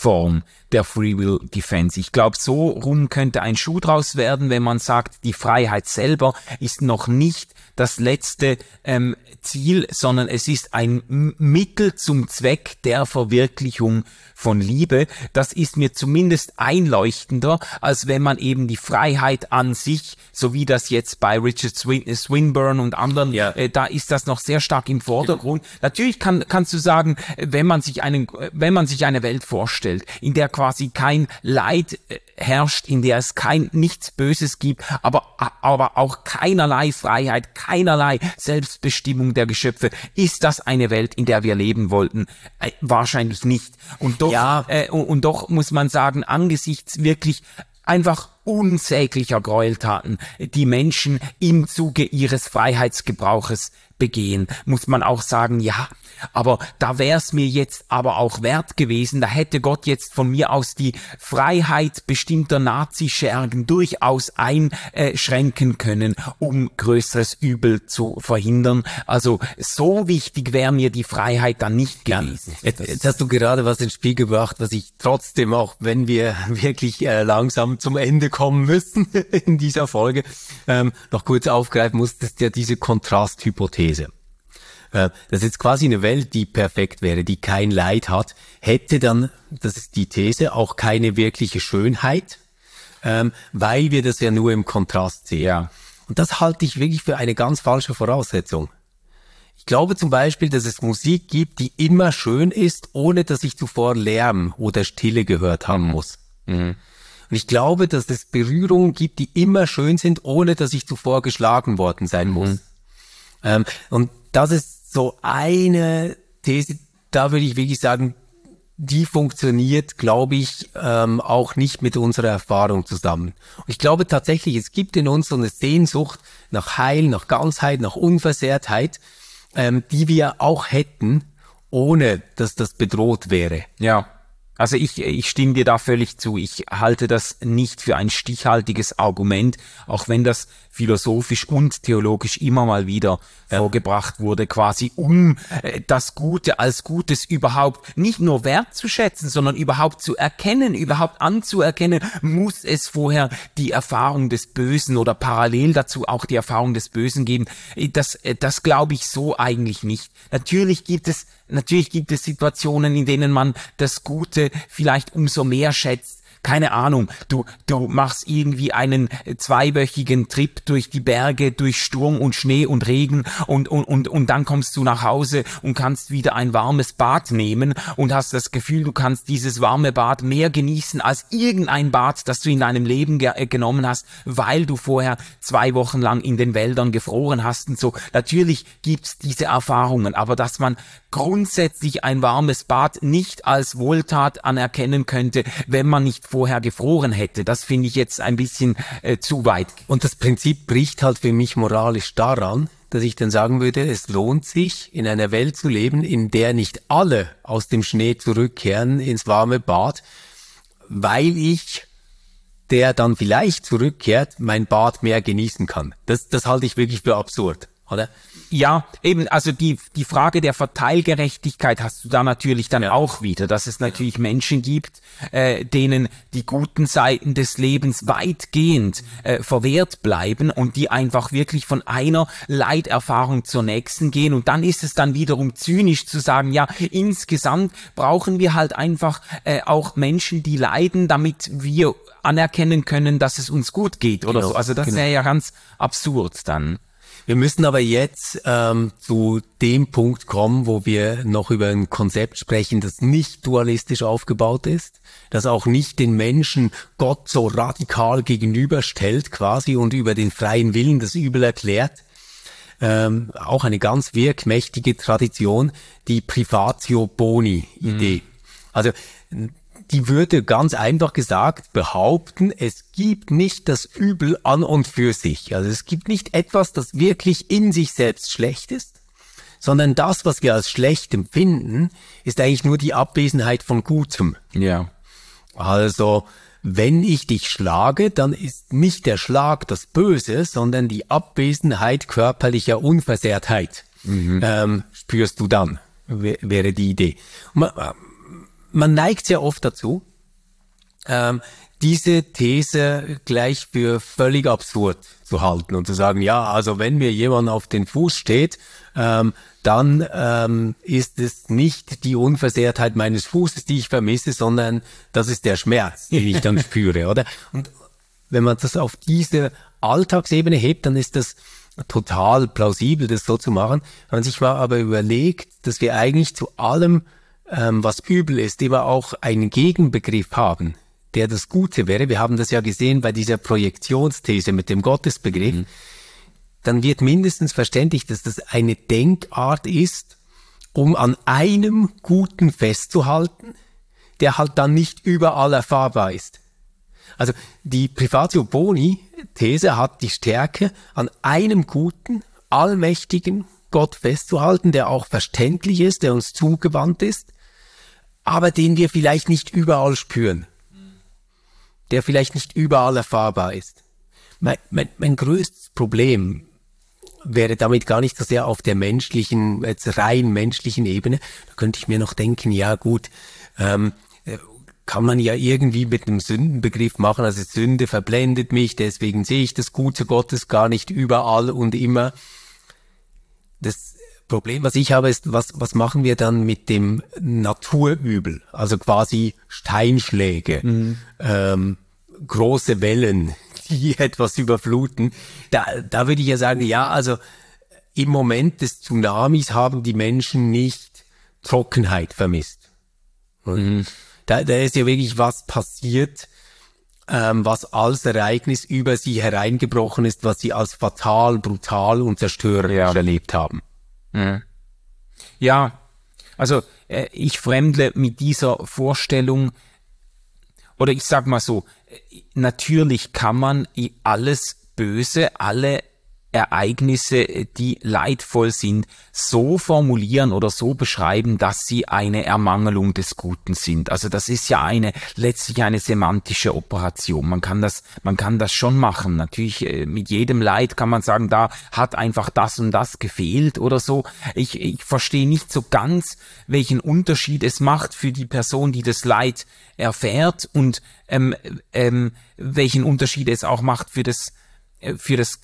Form der Free Will Defense. Ich glaube, so rum könnte ein Schuh draus werden, wenn man sagt, die Freiheit selber ist noch nicht das letzte ähm, Ziel, sondern es ist ein M- Mittel zum Zweck der Verwirklichung von Liebe. Das ist mir zumindest einleuchtender, als wenn man eben die Freiheit an sich, so wie das jetzt bei Richard Swin- Swinburne und anderen, ja. äh, da ist das noch sehr stark im Vordergrund. Natürlich kann, kannst du sagen, wenn man sich einen, wenn man sich eine Welt vorstellt, in der quasi kein Leid äh, herrscht, in der es kein nichts Böses gibt, aber aber auch keinerlei Freiheit, keinerlei Selbstbestimmung der Geschöpfe, ist das eine Welt, in der wir leben wollten? Äh, wahrscheinlich nicht. Und doch, ja. äh, und, und doch muss man sagen, angesichts wirklich einfach unsäglicher Gräueltaten, die Menschen im Zuge ihres Freiheitsgebrauches begehen, muss man auch sagen, ja, aber da wäre es mir jetzt aber auch wert gewesen, da hätte Gott jetzt von mir aus die Freiheit bestimmter Nazischergen durchaus einschränken können, um größeres Übel zu verhindern. Also so wichtig wäre mir die Freiheit dann nicht gewesen. Ja, jetzt, jetzt hast du gerade was ins Spiel gebracht, was ich trotzdem, auch wenn wir wirklich äh, langsam zum Ende kommen müssen in dieser Folge, ähm, noch kurz aufgreifen muss, das ist ja diese Kontrasthypothese. Das ist jetzt quasi eine Welt, die perfekt wäre, die kein Leid hat, hätte dann, das ist die These, auch keine wirkliche Schönheit, ähm, weil wir das ja nur im Kontrast sehen. Ja. Und das halte ich wirklich für eine ganz falsche Voraussetzung. Ich glaube zum Beispiel, dass es Musik gibt, die immer schön ist, ohne dass ich zuvor Lärm oder Stille gehört haben muss. Mhm. Und ich glaube, dass es Berührungen gibt, die immer schön sind, ohne dass ich zuvor geschlagen worden sein muss. Mhm. Ähm, und das ist so eine These, da würde ich wirklich sagen, die funktioniert, glaube ich, ähm, auch nicht mit unserer Erfahrung zusammen. Und ich glaube tatsächlich, es gibt in uns so eine Sehnsucht nach Heil, nach Ganzheit, nach Unversehrtheit, ähm, die wir auch hätten, ohne dass das bedroht wäre. Ja. Also ich, ich stimme dir da völlig zu. Ich halte das nicht für ein stichhaltiges Argument, auch wenn das philosophisch und theologisch immer mal wieder ja. vorgebracht wurde, quasi um äh, das Gute als Gutes überhaupt nicht nur wertzuschätzen, sondern überhaupt zu erkennen, überhaupt anzuerkennen, muss es vorher die Erfahrung des Bösen oder parallel dazu auch die Erfahrung des Bösen geben. Das, das glaube ich so eigentlich nicht. Natürlich gibt es Natürlich gibt es Situationen, in denen man das Gute vielleicht umso mehr schätzt. Keine Ahnung, du du machst irgendwie einen zweiwöchigen Trip durch die Berge, durch Sturm und Schnee und Regen und und und und dann kommst du nach Hause und kannst wieder ein warmes Bad nehmen und hast das Gefühl, du kannst dieses warme Bad mehr genießen als irgendein Bad, das du in deinem Leben ge- äh, genommen hast, weil du vorher zwei Wochen lang in den Wäldern gefroren hast und so. Natürlich gibt's diese Erfahrungen, aber dass man grundsätzlich ein warmes Bad nicht als Wohltat anerkennen könnte, wenn man nicht vorher gefroren hätte. Das finde ich jetzt ein bisschen äh, zu weit. Und das Prinzip bricht halt für mich moralisch daran, dass ich dann sagen würde, es lohnt sich, in einer Welt zu leben, in der nicht alle aus dem Schnee zurückkehren ins warme Bad, weil ich, der dann vielleicht zurückkehrt, mein Bad mehr genießen kann. Das, das halte ich wirklich für absurd, oder? Ja, eben, also die die Frage der Verteilgerechtigkeit hast du da natürlich dann ja. auch wieder, dass es natürlich Menschen gibt, äh, denen die guten Seiten des Lebens weitgehend äh, verwehrt bleiben und die einfach wirklich von einer Leiterfahrung zur nächsten gehen. Und dann ist es dann wiederum zynisch zu sagen, ja, insgesamt brauchen wir halt einfach äh, auch Menschen, die leiden, damit wir anerkennen können, dass es uns gut geht oder genau, so. Also das genau. wäre ja ganz absurd dann. Wir müssen aber jetzt ähm, zu dem Punkt kommen, wo wir noch über ein Konzept sprechen, das nicht dualistisch aufgebaut ist, das auch nicht den Menschen Gott so radikal gegenüberstellt quasi und über den freien Willen das Übel erklärt. Ähm, auch eine ganz wirkmächtige Tradition, die Privatio Boni-Idee. Mhm. Also die würde ganz einfach gesagt behaupten, es gibt nicht das Übel an und für sich. Also es gibt nicht etwas, das wirklich in sich selbst schlecht ist, sondern das, was wir als schlecht empfinden, ist eigentlich nur die Abwesenheit von Gutem. Ja. Also wenn ich dich schlage, dann ist nicht der Schlag das Böse, sondern die Abwesenheit körperlicher Unversehrtheit. Mhm. Ähm, spürst du dann, w- wäre die Idee. Man, man neigt sehr oft dazu, ähm, diese These gleich für völlig absurd zu halten und zu sagen, ja, also wenn mir jemand auf den Fuß steht, ähm, dann ähm, ist es nicht die Unversehrtheit meines Fußes, die ich vermisse, sondern das ist der Schmerz, den ich dann spüre, oder? Und wenn man das auf diese Alltagsebene hebt, dann ist das total plausibel, das so zu machen. Wenn man sich mal aber überlegt, dass wir eigentlich zu allem, ähm, was übel ist, immer auch einen Gegenbegriff haben, der das Gute wäre. Wir haben das ja gesehen bei dieser Projektionsthese mit dem Gottesbegriff. Mhm. Dann wird mindestens verständlich, dass das eine Denkart ist, um an einem Guten festzuhalten, der halt dann nicht überall erfahrbar ist. Also die Privatio Boni-These hat die Stärke, an einem guten, allmächtigen Gott festzuhalten, der auch verständlich ist, der uns zugewandt ist, aber den wir vielleicht nicht überall spüren, der vielleicht nicht überall erfahrbar ist. Mein, mein, mein größtes Problem wäre damit gar nicht so sehr auf der menschlichen, jetzt rein menschlichen Ebene. Da könnte ich mir noch denken, ja gut, ähm, kann man ja irgendwie mit einem Sündenbegriff machen, also Sünde verblendet mich, deswegen sehe ich das Gute Gottes gar nicht überall und immer. Das Problem, was ich habe, ist, was, was machen wir dann mit dem Naturübel, also quasi Steinschläge, mhm. ähm, große Wellen, die etwas überfluten. Da, da würde ich ja sagen, ja, also im Moment des Tsunamis haben die Menschen nicht Trockenheit vermisst. Mhm. Da, da ist ja wirklich was passiert, ähm, was als Ereignis über sie hereingebrochen ist, was sie als fatal, brutal und zerstörerisch ja. erlebt haben. Mhm. Ja, also äh, ich fremdle mit dieser Vorstellung, oder ich sag mal so, äh, natürlich kann man alles Böse, alle Ereignisse, die leidvoll sind, so formulieren oder so beschreiben, dass sie eine Ermangelung des Guten sind. Also das ist ja eine letztlich eine semantische Operation. Man kann das, man kann das schon machen. Natürlich mit jedem Leid kann man sagen, da hat einfach das und das gefehlt oder so. Ich, ich verstehe nicht so ganz, welchen Unterschied es macht für die Person, die das Leid erfährt und ähm, ähm, welchen Unterschied es auch macht für das, für das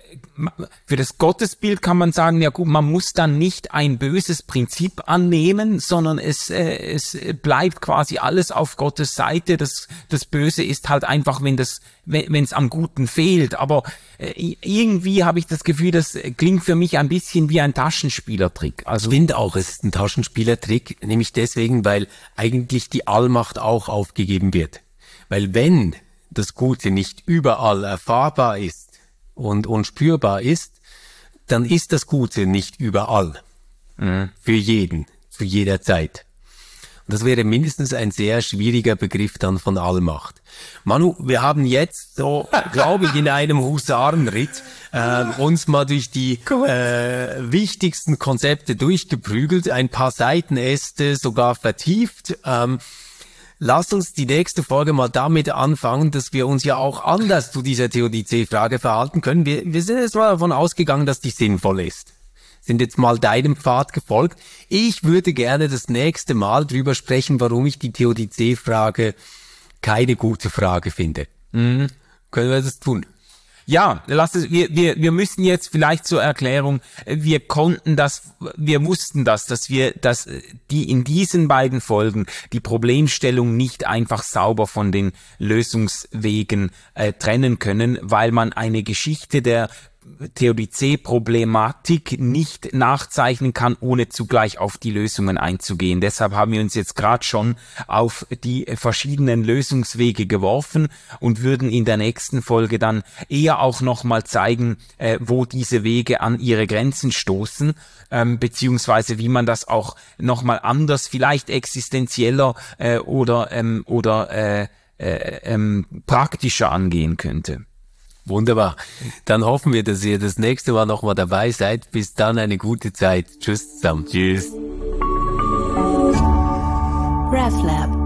Für das Gottesbild kann man sagen, ja gut, man muss dann nicht ein böses Prinzip annehmen, sondern es, äh, es bleibt quasi alles auf Gottes Seite. Das, das Böse ist halt einfach, wenn das, wenn es am Guten fehlt. Aber äh, irgendwie habe ich das Gefühl, das klingt für mich ein bisschen wie ein Taschenspielertrick. Also ich finde auch, es ist ein Taschenspielertrick, nämlich deswegen, weil eigentlich die Allmacht auch aufgegeben wird. Weil wenn das Gute nicht überall erfahrbar ist, und unspürbar ist, dann ist das Gute nicht überall. Mhm. Für jeden, zu jeder Zeit. Und das wäre mindestens ein sehr schwieriger Begriff dann von Allmacht. Manu, wir haben jetzt so, glaube ich, in einem Husarenritt äh, uns mal durch die äh, wichtigsten Konzepte durchgeprügelt, ein paar Seitenäste sogar vertieft. Ähm, Lass uns die nächste Folge mal damit anfangen, dass wir uns ja auch anders zu dieser Theodizee-Frage verhalten können. Wir, wir sind jetzt mal davon ausgegangen, dass die sinnvoll ist. Sind jetzt mal deinem Pfad gefolgt. Ich würde gerne das nächste Mal drüber sprechen, warum ich die Theodizee-Frage keine gute Frage finde. Mhm. Können wir das tun? Ja, lass es, wir, wir, wir müssen jetzt vielleicht zur Erklärung, wir konnten das, wir wussten das, dass wir, dass die in diesen beiden Folgen die Problemstellung nicht einfach sauber von den Lösungswegen äh, trennen können, weil man eine Geschichte der Theodizee-Problematik nicht nachzeichnen kann, ohne zugleich auf die Lösungen einzugehen. Deshalb haben wir uns jetzt gerade schon auf die verschiedenen Lösungswege geworfen und würden in der nächsten Folge dann eher auch nochmal zeigen, äh, wo diese Wege an ihre Grenzen stoßen, ähm, beziehungsweise wie man das auch nochmal anders, vielleicht existenzieller äh, oder, ähm, oder äh, äh, ähm, praktischer angehen könnte. Wunderbar. Dann hoffen wir, dass ihr das nächste Mal nochmal dabei seid. Bis dann eine gute Zeit. Tschüss zusammen. Tschüss. RefLab.